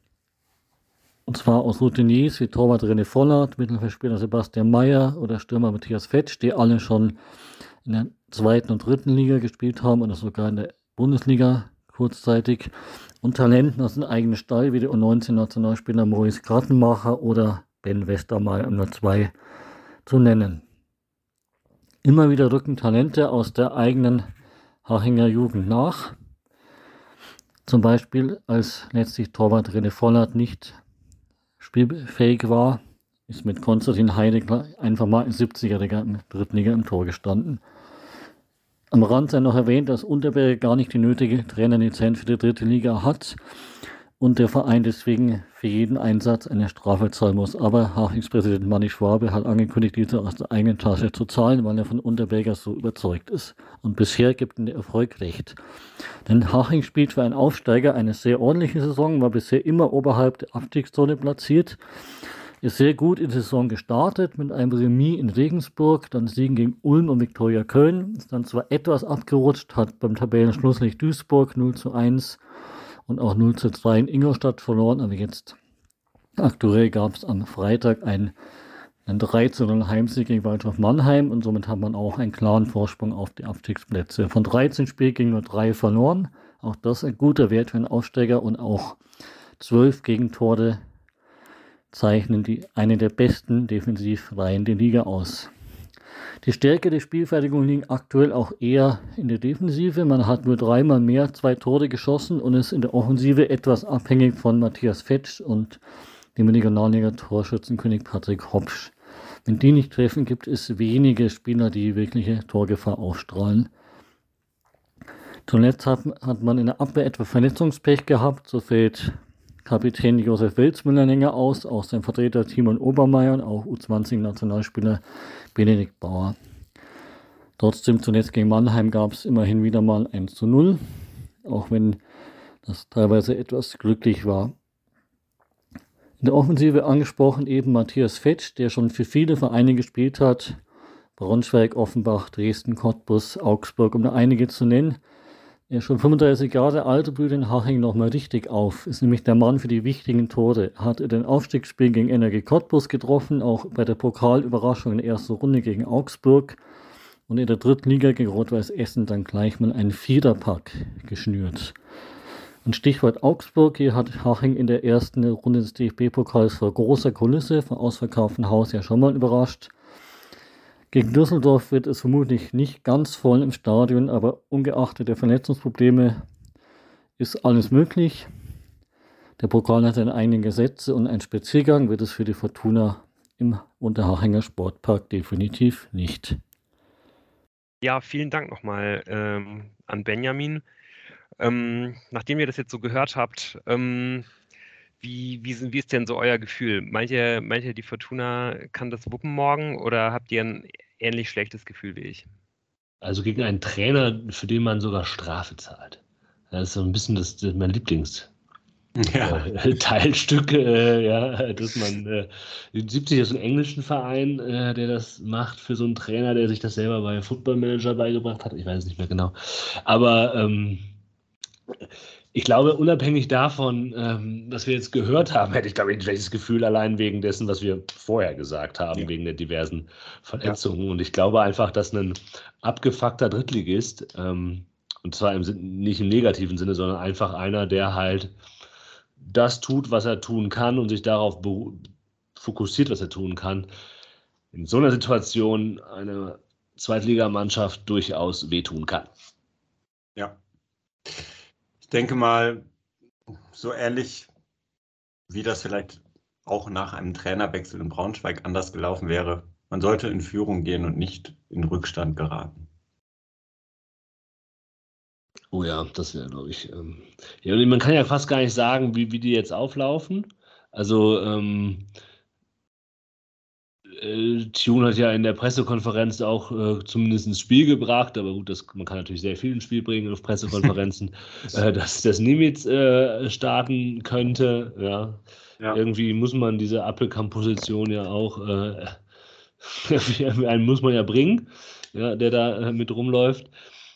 [SPEAKER 4] Und zwar aus Routiniers wie Torwart René Vollert, Mittelfeldspieler Sebastian Mayer oder Stürmer Matthias Fetsch, die alle schon in der 2. und 3. Liga gespielt haben oder sogar in der Bundesliga kurzzeitig. Und Talenten aus dem eigenen Stall wie der U19-Nationalspieler Maurice Grattenmacher oder Ben Westermeier, um nur 2 zu nennen. Immer wieder rücken Talente aus der eigenen Hachinger Jugend nach. Zum Beispiel, als letztlich Torwart René Vollert nicht spielfähig war, ist mit Konstantin Heidegger einfach mal in 70er im 3. Liga im Tor gestanden. Am Rand sei noch erwähnt, dass Unterberger gar nicht die nötige Trainerlizenz für die 3. Liga hat und der Verein deswegen für jeden Einsatz eine Strafe zahlen muss. Aber Hachings Präsident Manni Schwabe hat angekündigt, diese aus der eigenen Tasche zu zahlen, weil er von Unterberger so überzeugt ist. Und bisher gibt ihm der Erfolg recht. Denn Haching spielt für einen Aufsteiger eine sehr ordentliche Saison, war bisher immer oberhalb der Abstiegszone platziert, ist sehr gut in die Saison gestartet mit einem Remis in Regensburg, dann Siegen gegen Ulm und Viktoria Köln, ist dann zwar etwas abgerutscht, hat beim Tabellenschlusslicht Duisburg 0:1 und auch 0:3 in Ingolstadt verloren, aber jetzt aktuell gab es am Freitag einen 3:0 Heimsieg gegen Waldhof Mannheim und somit hat man auch einen klaren Vorsprung auf die Abstiegsplätze. Von 13 Spielen gingen nur 3 verloren, auch das ein guter Wert für einen Aufsteiger und auch 12 Gegentore zeichnen eine der besten Defensivreihen der Liga aus. Die Stärke der Spielfertigung liegt aktuell auch eher in der Defensive. Man hat nur 3-mal mehr 2 Tore geschossen und ist in der Offensive etwas abhängig von Matthias Fetsch und dem Regionalliga-Torschützenkönig Patrick Hopsch. Wenn die nicht treffen, gibt es wenige Spieler, die wirkliche Torgefahr ausstrahlen. Zuletzt hat man in der Abwehr etwa Verletzungspech gehabt. So fällt Kapitän Josef Welzmüller länger aus, auch sein Vertreter Timon Obermeier und auch U20-Nationalspieler Benedikt Bauer. Trotzdem zunächst gegen Mannheim gab es immerhin wieder mal 1:0, auch wenn das teilweise etwas glücklich war. In der Offensive angesprochen eben Matthias Fetsch, der schon für viele Vereine gespielt hat, Braunschweig, Offenbach, Dresden, Cottbus, Augsburg, um da einige zu nennen. Er ist schon 35 Jahre alt, blüht in Haching nochmal richtig auf, ist nämlich der Mann für die wichtigen Tore. Hat in den Aufstiegsspielen gegen Energie Cottbus getroffen, auch bei der Pokalüberraschung in der ersten Runde gegen Augsburg und in der 3. Liga gegen Rot-Weiß Essen dann gleich mal einen Viererpack geschnürt. Und Stichwort Augsburg, hier hat Haching in der ersten Runde des DFB-Pokals vor großer Kulisse, vor ausverkauftem Haus ja schon mal überrascht. Gegen Düsseldorf wird es vermutlich nicht ganz voll im Stadion, aber ungeachtet der Verletzungsprobleme ist alles möglich. Der Pokal hat seine eigenen Gesetze und einen Spaziergang wird es für die Fortuna im Unterhachinger Sportpark definitiv nicht.
[SPEAKER 1] Ja, vielen Dank nochmal an Benjamin. Nachdem ihr das jetzt so gehört habt, wie ist denn so euer Gefühl? Meint ihr, die Fortuna kann das wuppen morgen oder habt ihr ein ähnlich schlechtes Gefühl wie ich?
[SPEAKER 2] Also gegen einen Trainer, für den man sogar Strafe zahlt. Das ist so ein bisschen mein Teilstück, dass man 70 ist ein englischen Verein, der das macht für so einen Trainer, der sich das selber bei Football Manager beigebracht hat. Ich weiß es nicht mehr genau. Aber ich glaube, unabhängig davon, was wir jetzt gehört haben, hätte ich, glaube ich, ein schlechtes Gefühl allein wegen dessen, was wir vorher gesagt haben, wegen der diversen Verletzungen. Und ich glaube einfach, dass ein abgefuckter Drittligist, und zwar nicht im negativen Sinne, sondern einfach einer, der halt das tut, was er tun kann und sich darauf fokussiert, was er tun kann, in so einer Situation eine Zweitligamannschaft durchaus wehtun kann.
[SPEAKER 3] Ja. Ich denke mal, so ähnlich wie das vielleicht auch nach einem Trainerwechsel in Braunschweig anders gelaufen wäre. Man sollte in Führung gehen und nicht in Rückstand geraten.
[SPEAKER 2] Oh ja, das wäre, glaube ich. Ja, und man kann ja fast gar nicht sagen, wie die jetzt auflaufen. Also Tune hat ja in der Pressekonferenz auch zumindest ins Spiel gebracht, aber gut, man kann natürlich sehr viel ins Spiel bringen auf Pressekonferenzen, dass das Nimitz starten könnte. Ja. Irgendwie muss man diese Appelkamp-Position ja auch, einen muss man ja bringen, ja, der da mit rumläuft.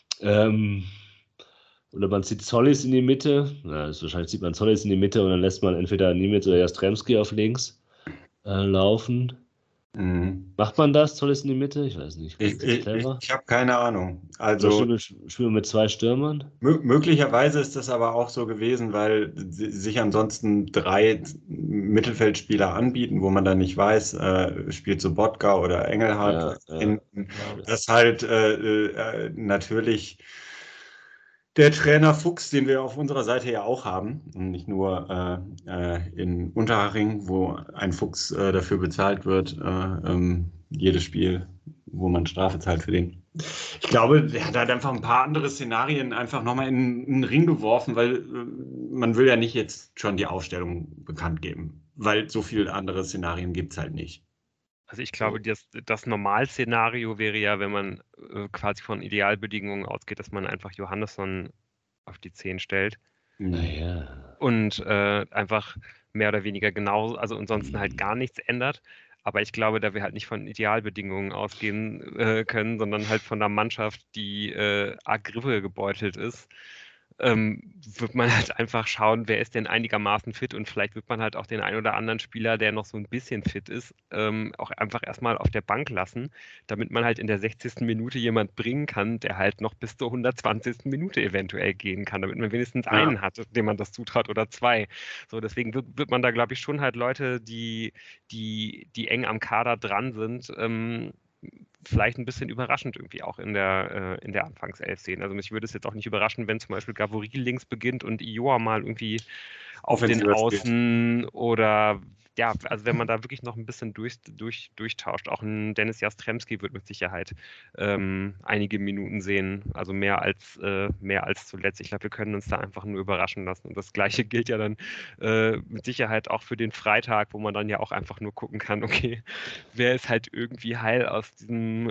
[SPEAKER 2] Oder man zieht Zollis in die Mitte. Wahrscheinlich zieht man Zollis in die Mitte und dann lässt man entweder Nimitz oder Jastrzemski auf links laufen. Macht man das, Zollis in die Mitte? Ich weiß nicht.
[SPEAKER 3] Ich habe keine Ahnung. Also
[SPEAKER 2] spielen wir mit 2 Stürmern?
[SPEAKER 3] Möglicherweise ist das aber auch so gewesen, weil sich ansonsten 3 Mittelfeldspieler anbieten, wo man dann nicht weiß, spielt Sobotka oder Engelhardt hinten. Das halt natürlich der Trainer Fuchs, den wir auf unserer Seite ja auch haben, und nicht nur in Unterhaching, wo ein Fuchs dafür bezahlt wird, jedes Spiel, wo man Strafe zahlt für den. Ich glaube, der hat halt einfach ein paar andere Szenarien einfach nochmal in den Ring geworfen, weil man will ja nicht jetzt schon die Aufstellung bekannt geben, weil so viele andere Szenarien gibt es halt nicht.
[SPEAKER 1] Also ich glaube, das Normalszenario wäre ja, wenn man quasi von Idealbedingungen ausgeht, dass man einfach Johannesson auf die 10 stellt. Und einfach mehr oder weniger genau, also ansonsten halt gar nichts ändert. Aber ich glaube, da wir halt nicht von Idealbedingungen ausgehen können, sondern halt von einer Mannschaft, die arg Grippe gebeutelt ist, wird man halt einfach schauen, wer ist denn einigermaßen fit, und vielleicht wird man halt auch den einen oder anderen Spieler, der noch so ein bisschen fit ist, auch einfach erstmal auf der Bank lassen, damit man halt in der 60. Minute jemand bringen kann, der halt noch bis zur 120. Minute eventuell gehen kann, damit man wenigstens einen hat, dem man das zutraut, oder 2. So, deswegen wird man da, glaube ich, schon halt Leute, die eng am Kader dran sind, vielleicht ein bisschen überraschend irgendwie auch in der Anfangself sehen. Also mich würde es jetzt auch nicht überraschen, wenn zum Beispiel Gavori links beginnt und Ioa mal irgendwie auf den Außen oder ja, also wenn man da wirklich noch ein bisschen durchtauscht. Auch ein Dennis Jastrzemski wird mit Sicherheit einige Minuten sehen, also mehr als zuletzt. Ich glaube, wir können uns da einfach nur überraschen lassen. Und das Gleiche gilt ja dann mit Sicherheit auch für den Freitag, wo man dann ja auch einfach nur gucken kann, okay, wer ist halt irgendwie heil aus diesem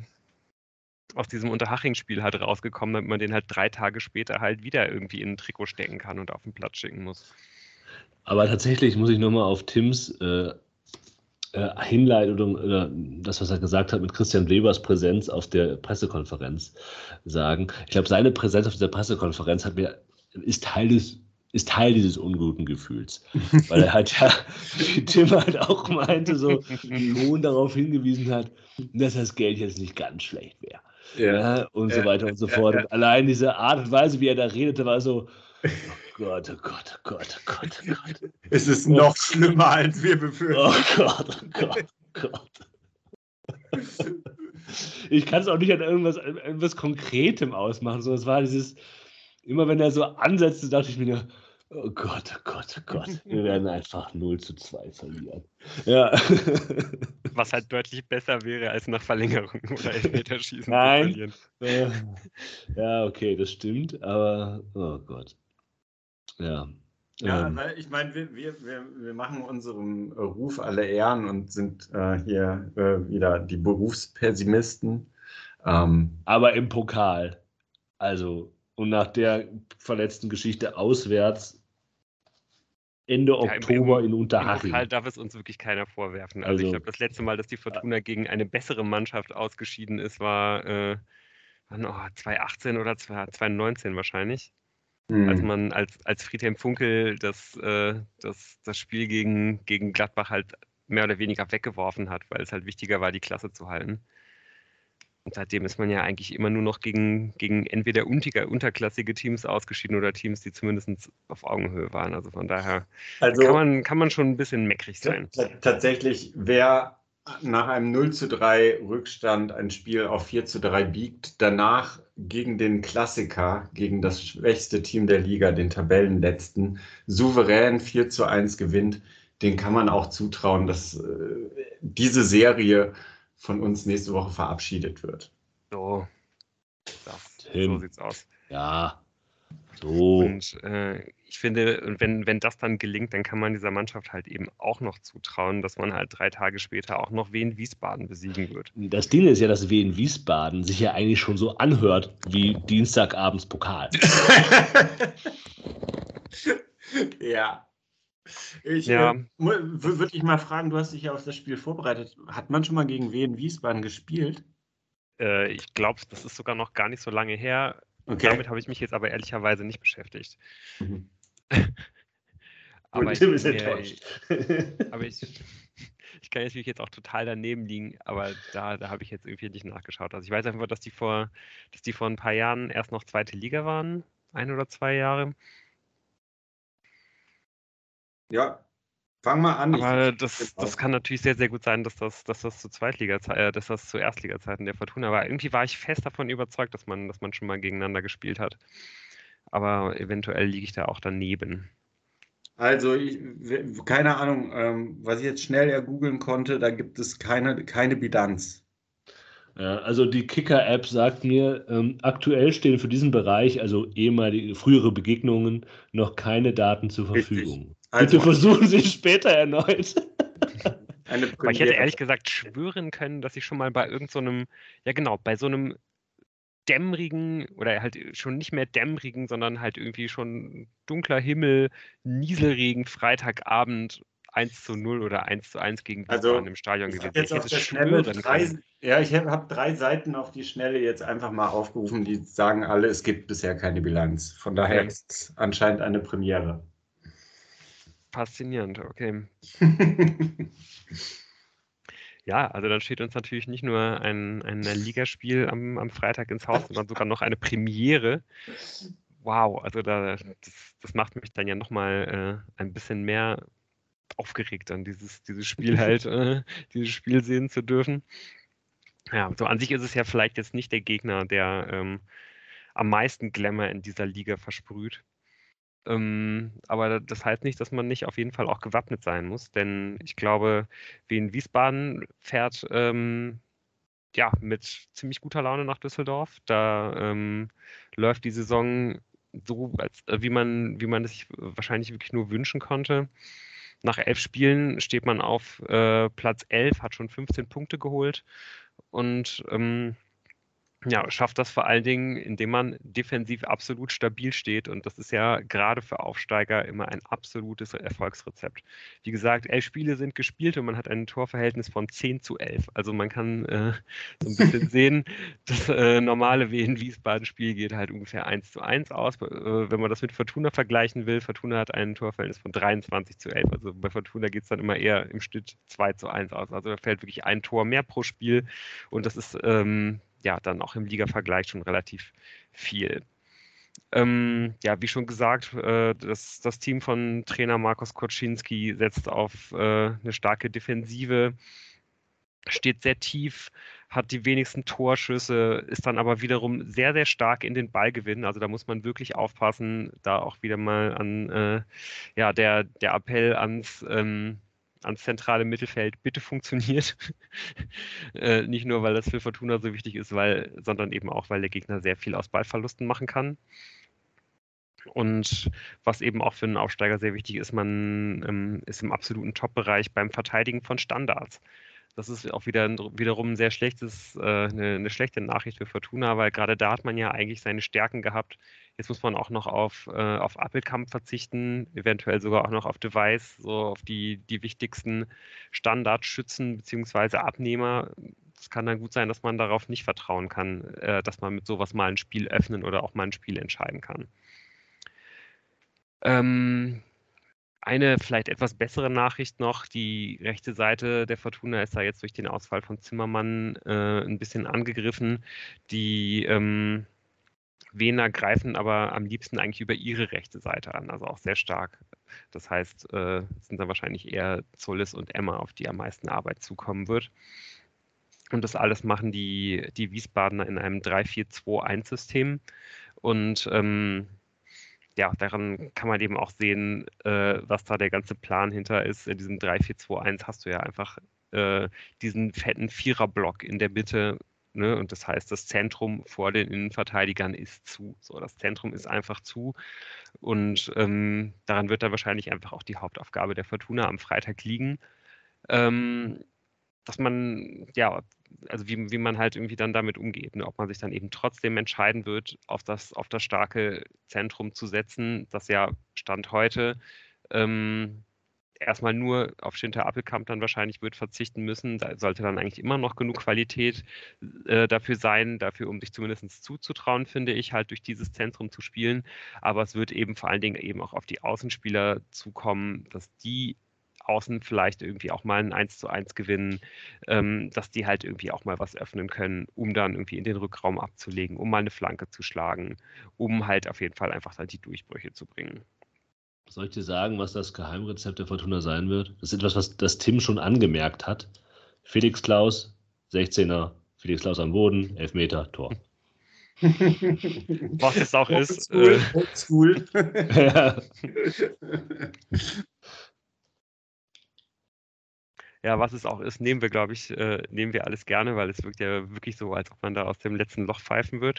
[SPEAKER 1] Unterhaching-Spiel halt rausgekommen, damit man den halt 3 Tage später halt wieder irgendwie in ein Trikot stecken kann und auf den Platz schicken muss.
[SPEAKER 2] Aber tatsächlich muss ich nochmal auf Tims Hinleitung oder das, was er gesagt hat, mit Christian Webers Präsenz auf der Pressekonferenz sagen. Ich glaube, seine Präsenz auf dieser Pressekonferenz ist Teil dieses unguten Gefühls. Weil er halt wie Tim halt auch meinte, so schon darauf hingewiesen hat, dass das Geld jetzt nicht ganz schlecht wäre. Ja, und so weiter und so fort. Und allein diese Art und Weise, wie er da redete, war so, oh Gott, oh Gott, oh Gott, oh Gott, oh Gott.
[SPEAKER 3] Es ist noch schlimmer, als wir befürchten.
[SPEAKER 2] Oh Gott, oh Gott, oh Gott. Ich kann es auch nicht an irgendwas Konkretem ausmachen. So, es war dieses, immer wenn er so ansetzte, dachte ich mir, oh Gott, oh Gott, oh Gott. Wir werden einfach 0:2 verlieren. Ja.
[SPEAKER 1] Was halt deutlich besser wäre, als nach Verlängerung oder Elfmeterschießen zu
[SPEAKER 2] verlieren. Ja, okay, das stimmt, aber oh Gott. Ja.
[SPEAKER 3] Ja, weil ich meine, wir machen unserem Ruf alle Ehren und sind hier wieder die Berufspessimisten.
[SPEAKER 2] Aber im Pokal. Also, und nach der verletzten Geschichte auswärts Ende Oktober in Unterhaching.
[SPEAKER 1] Im Pokal darf es uns wirklich keiner vorwerfen. Also ich glaube, das letzte Mal, dass die Fortuna gegen eine bessere Mannschaft ausgeschieden ist, war 2018 oder 2019 wahrscheinlich. Als man als Friedhelm Funkel das Spiel gegen Gladbach halt mehr oder weniger weggeworfen hat, weil es halt wichtiger war, die Klasse zu halten. Und seitdem ist man ja eigentlich immer nur noch gegen entweder unterklassige Teams ausgeschieden oder Teams, die zumindest auf Augenhöhe waren. Also von daher kann man schon ein bisschen meckrig sein.
[SPEAKER 3] Tatsächlich, wer nach einem 0:3 Rückstand ein Spiel auf 4:3 biegt, danach gegen den Klassiker, gegen das schwächste Team der Liga, den Tabellenletzten, souverän 4:1 gewinnt, den kann man auch zutrauen, dass diese Serie von uns nächste Woche verabschiedet wird.
[SPEAKER 1] So sieht's aus.
[SPEAKER 2] Ja. So.
[SPEAKER 1] Und ich finde, wenn das dann gelingt, dann kann man dieser Mannschaft halt eben auch noch zutrauen, dass man halt 3 Tage später auch noch Wien Wiesbaden besiegen wird.
[SPEAKER 2] Das Ding ist ja, dass Wien Wiesbaden sich ja eigentlich schon so anhört wie Dienstagabends Pokal.
[SPEAKER 3] Ja. Ich
[SPEAKER 1] Ja.
[SPEAKER 3] würde dich mal fragen, du hast dich ja auf das Spiel vorbereitet. Hat man schon mal gegen Wien Wiesbaden gespielt?
[SPEAKER 1] Ich glaube, das ist sogar noch gar nicht so lange her.
[SPEAKER 3] Okay.
[SPEAKER 1] Damit habe ich mich jetzt aber ehrlicherweise nicht beschäftigt.
[SPEAKER 3] Mhm.
[SPEAKER 1] Aber
[SPEAKER 2] Und
[SPEAKER 1] ich,
[SPEAKER 2] Tim ist
[SPEAKER 1] mir,
[SPEAKER 2] enttäuscht.
[SPEAKER 1] aber ich kann natürlich jetzt auch total daneben liegen, aber da habe ich jetzt irgendwie nicht nachgeschaut. Also ich weiß einfach, dass die vor ein paar Jahren erst noch zweite Liga waren, 1 oder 2 Jahre.
[SPEAKER 3] Ja, fang mal an.
[SPEAKER 1] Aber das kann natürlich sehr, sehr gut sein, dass das zu Erstliga-Zeiten der Fortuna war. Irgendwie war ich fest davon überzeugt, dass man schon mal gegeneinander gespielt hat. Aber eventuell liege ich da auch daneben.
[SPEAKER 3] Also, keine Ahnung, was ich jetzt schnell ergoogeln konnte, da gibt es keine Bilanz.
[SPEAKER 2] Ja, also die Kicker-App sagt mir, aktuell stehen für diesen Bereich, also frühere Begegnungen, noch keine Daten zur Verfügung.
[SPEAKER 3] Richtig. Also,
[SPEAKER 2] Bitte versuchen Sie es später erneut.
[SPEAKER 1] Aber ich hätte ehrlich gesagt schwören können, dass ich schon mal bei bei so einem dämmerigen oder halt schon nicht mehr dämmerigen, sondern halt irgendwie schon dunkler Himmel, Nieselregen, Freitagabend 1:0 oder 1:1 gegen Wiesbaden im Stadion gewesen.
[SPEAKER 3] Ich habe habe 3 Seiten auf die Schnelle jetzt einfach mal aufgerufen, die sagen alle, es gibt bisher keine Bilanz. Von daher ist es anscheinend eine Premiere.
[SPEAKER 1] Faszinierend, okay. Ja, also dann steht uns natürlich nicht nur ein Ligaspiel am Freitag ins Haus, sondern sogar noch eine Premiere. Wow, also das macht mich dann ja nochmal ein bisschen mehr aufgeregt, dann dieses Spiel halt, dieses Spiel sehen zu dürfen. Ja, so an sich ist es ja vielleicht jetzt nicht der Gegner, der am meisten Glamour in dieser Liga versprüht. Aber das heißt nicht, dass man nicht auf jeden Fall auch gewappnet sein muss, denn ich glaube, Wien Wiesbaden fährt mit ziemlich guter Laune nach Düsseldorf. Da läuft die Saison so, wie man es sich wahrscheinlich wirklich nur wünschen konnte. Nach 11 Spielen steht man auf Platz 11, hat schon 15 Punkte geholt und schafft das vor allen Dingen, indem man defensiv absolut stabil steht. Und das ist ja gerade für Aufsteiger immer ein absolutes Erfolgsrezept. Wie gesagt, 11 Spiele sind gespielt und man hat ein Torverhältnis von 10:11. Also man kann so ein bisschen sehen, das normale Wien-Wiesbaden-Spiel geht halt ungefähr 1:1 aus. Wenn man das mit Fortuna vergleichen will, Fortuna hat ein Torverhältnis von 23:11. Also bei Fortuna geht es dann immer eher im Schnitt 2:1 aus. Also da fällt wirklich ein Tor mehr pro Spiel und das ist dann auch im Liga-Vergleich schon relativ viel. Wie schon gesagt, das Team von Trainer Markus Koczynski setzt auf eine starke Defensive, steht sehr tief, hat die wenigsten Torschüsse, ist dann aber wiederum sehr, sehr stark in den Ballgewinn. Also da muss man wirklich aufpassen, da auch wieder mal an der Appell ans zentrale Mittelfeld bitte funktioniert. Nicht nur, weil das für Fortuna so wichtig ist, sondern eben auch, weil der Gegner sehr viel aus Ballverlusten machen kann. Und was eben auch für einen Aufsteiger sehr wichtig ist, man ist im absoluten Top-Bereich beim Verteidigen von Standards. Das ist auch wiederum ein sehr eine schlechte Nachricht für Fortuna, weil gerade da hat man ja eigentlich seine Stärken gehabt. Jetzt muss man auch noch auf Appelkamp verzichten, eventuell sogar auch noch auf Device, so auf die wichtigsten Standardschützen bzw. Abnehmer. Es kann dann gut sein, dass man darauf nicht vertrauen kann, dass man mit sowas mal ein Spiel öffnen oder auch mal ein Spiel entscheiden kann. Eine vielleicht etwas bessere Nachricht noch, die rechte Seite der Fortuna ist da jetzt durch den Ausfall von Zimmermann ein bisschen angegriffen. Die Wiener greifen aber am liebsten eigentlich über ihre rechte Seite an, also auch sehr stark. Das heißt, sind dann wahrscheinlich eher Zollis und Emma, auf die am meisten Arbeit zukommen wird. Und das alles machen die Wiesbadener in einem 3-4-2-1-System. Und daran kann man eben auch sehen, was da der ganze Plan hinter ist. In diesem 3-4-2-1 hast du ja einfach diesen fetten Viererblock in der Mitte, Ne? Und das heißt, das Zentrum vor den Innenverteidigern ist zu. So, das Zentrum ist einfach zu. Und daran wird dann wahrscheinlich einfach auch die Hauptaufgabe der Fortuna am Freitag liegen. Dass man, ja, also wie man halt irgendwie dann damit umgeht, ne? Ob man sich dann eben trotzdem entscheiden wird, auf das starke Zentrum zu setzen, das ja Stand heute erstmal nur auf Schinter Appelkamp dann wahrscheinlich wird verzichten müssen. Da sollte dann eigentlich immer noch genug Qualität dafür sein, um sich zumindest zuzutrauen, finde ich, halt durch dieses Zentrum zu spielen. Aber es wird eben vor allen Dingen eben auch auf die Außenspieler zukommen, dass die außen vielleicht irgendwie auch mal ein 1:1 gewinnen, dass die halt irgendwie auch mal was öffnen können, um dann irgendwie in den Rückraum abzulegen, um mal eine Flanke zu schlagen, um halt auf jeden Fall einfach dann die Durchbrüche zu bringen.
[SPEAKER 2] Soll ich dir sagen, was das Geheimrezept der Fortuna sein wird? Das ist etwas, was das Tim schon angemerkt hat. Felix Klaus, 16er, Felix Klaus am Boden, Elfmeter, Tor.
[SPEAKER 1] Was es auch ist.
[SPEAKER 3] Oldschool.
[SPEAKER 1] Ja, was es auch ist, nehmen wir, glaube ich, nehmen wir alles gerne, weil es wirkt ja wirklich so, als ob man da aus dem letzten Loch pfeifen wird.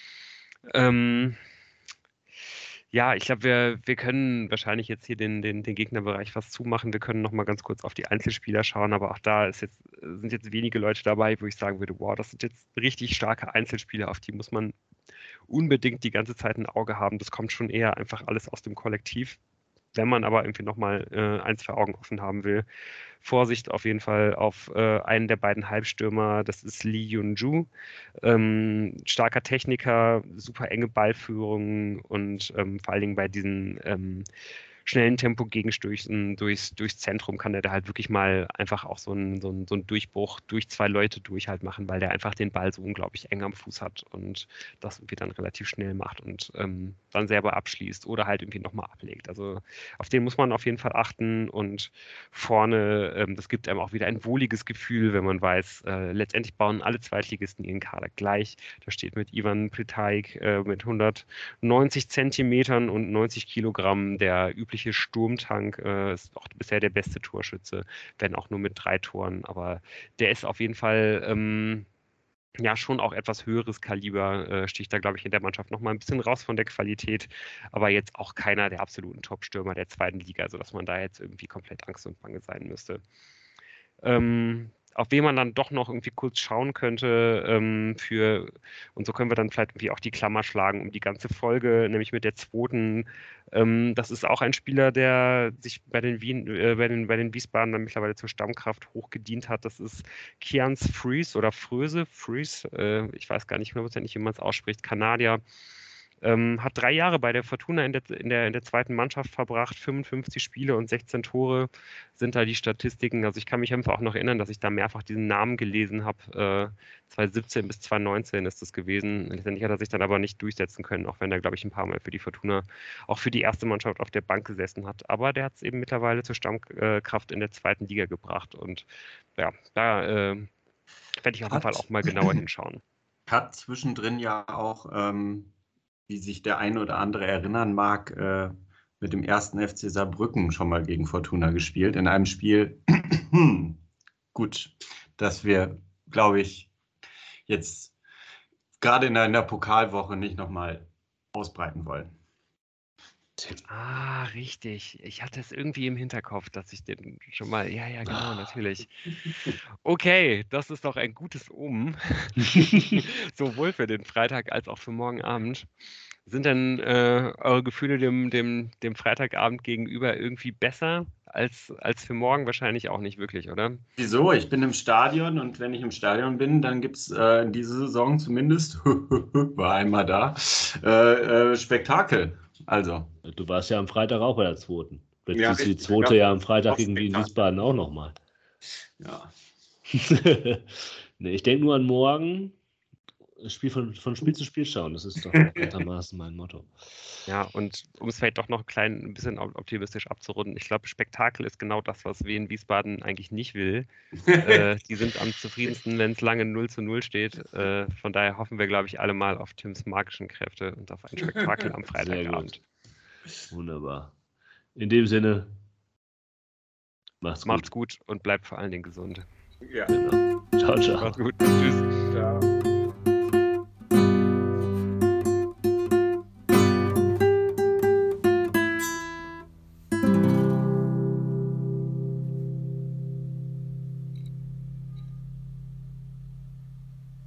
[SPEAKER 1] Ja, ich glaube, wir können wahrscheinlich jetzt hier den Gegnerbereich fast zumachen. Wir können noch mal ganz kurz auf die Einzelspieler schauen, aber auch da sind jetzt wenige Leute dabei, wo ich sagen würde, wow, das sind jetzt richtig starke Einzelspieler, auf die muss man unbedingt die ganze Zeit ein Auge haben. Das kommt schon eher einfach alles aus dem Kollektiv. Wenn man aber irgendwie nochmal 1, 2 Augen offen haben will, Vorsicht auf jeden Fall auf einen der beiden Halbstürmer, das ist Lee Yun-ju. Starker Techniker, super enge Ballführung und vor allen Dingen bei diesen schnellen Tempo-Gegenstößen durchs Zentrum kann der da halt wirklich mal einfach auch so einen Durchbruch durch 2 Leute durch halt machen, weil der einfach den Ball so unglaublich eng am Fuß hat und das irgendwie dann relativ schnell macht und dann selber abschließt oder halt irgendwie nochmal ablegt. Also auf den muss man auf jeden Fall achten und vorne, das gibt einem auch wieder ein wohliges Gefühl, wenn man weiß, letztendlich bauen alle Zweitligisten ihren Kader gleich. Da steht mit Ivan Plitajk mit 190 Zentimetern und 90 Kilogramm der übliche Sturmtank, ist auch bisher der beste Torschütze, wenn auch nur mit 3 Toren. Aber der ist auf jeden Fall ja schon auch etwas höheres Kaliber, sticht da, glaube ich, in der Mannschaft nochmal ein bisschen raus von der Qualität, aber jetzt auch keiner der absoluten Top-Stürmer der 2. Liga, sodass man da jetzt irgendwie komplett Angst und Bange sein müsste. Auf wen man dann doch noch irgendwie kurz schauen könnte und so können wir dann vielleicht irgendwie auch die Klammer schlagen um die ganze Folge, nämlich mit der 2. Das ist auch ein Spieler, der sich bei den Wiesbaden dann mittlerweile zur Stammkraft hochgedient hat. Das ist Kians Fries oder Fröse, ich weiß gar nicht hundertprozentig, wie man es ausspricht, Kanadier. Hat 3 Jahre bei der Fortuna in der 2. Mannschaft verbracht, 55 Spiele und 16 Tore sind da die Statistiken. Also ich kann mich einfach auch noch erinnern, dass ich da mehrfach diesen Namen gelesen habe. 2017 bis 2019 ist das gewesen. Letztendlich hat er sich dann aber nicht durchsetzen können, auch wenn er, glaube ich, ein paar Mal für die Fortuna, auch für die erste Mannschaft auf der Bank gesessen hat. Aber der hat es eben mittlerweile zur Stammkraft in der 2. Liga gebracht. Und ja, da werde ich auf jeden Fall auch mal genauer hinschauen.
[SPEAKER 3] Hat zwischendrin ja auch wie sich der eine oder andere erinnern mag, mit dem 1. FC Saarbrücken schon mal gegen Fortuna gespielt. In einem Spiel, gut, dass wir, glaube ich, jetzt gerade in der Pokalwoche nicht nochmal ausbreiten wollen.
[SPEAKER 1] Ah, richtig. Ich hatte es irgendwie im Hinterkopf, dass ich den schon mal. Ja, genau, natürlich. Okay, das ist doch ein gutes Omen. Sowohl für den Freitag als auch für morgen Abend. Sind denn eure Gefühle dem Freitagabend gegenüber irgendwie besser als für morgen? Wahrscheinlich auch nicht wirklich, oder?
[SPEAKER 3] Wieso? Ich bin im Stadion und wenn ich im Stadion bin, dann gibt es in dieser Saison zumindest, war einmal da, Spektakel. Also.
[SPEAKER 2] Du warst ja am Freitag auch bei der 2. Vielleicht
[SPEAKER 3] Ja,
[SPEAKER 2] siehst du die
[SPEAKER 3] richtig.
[SPEAKER 2] 2. ja am Freitag
[SPEAKER 3] Auch
[SPEAKER 2] gegen Wien
[SPEAKER 3] Spektakel.
[SPEAKER 2] Wiesbaden auch nochmal.
[SPEAKER 3] Ja.
[SPEAKER 2] Nee, ich denke nur an morgen. Spiel von Spiel zu Spiel schauen, das ist doch bekanntermaßen mein Motto.
[SPEAKER 1] Ja, und um es vielleicht doch noch ein bisschen optimistisch abzurunden, ich glaube, Spektakel ist genau das, was Wien Wiesbaden eigentlich nicht will. Die sind am zufriedensten, wenn es lange 0:0 steht. Von daher hoffen wir, glaube ich, alle mal auf Tims magischen Kräfte und auf ein Spektakel am Freitagabend.
[SPEAKER 2] Wunderbar. In dem Sinne, macht's
[SPEAKER 1] gut und bleibt vor allen Dingen gesund.
[SPEAKER 3] Ja.
[SPEAKER 2] Genau. Ciao, ciao.
[SPEAKER 1] Macht's gut. Tschüss.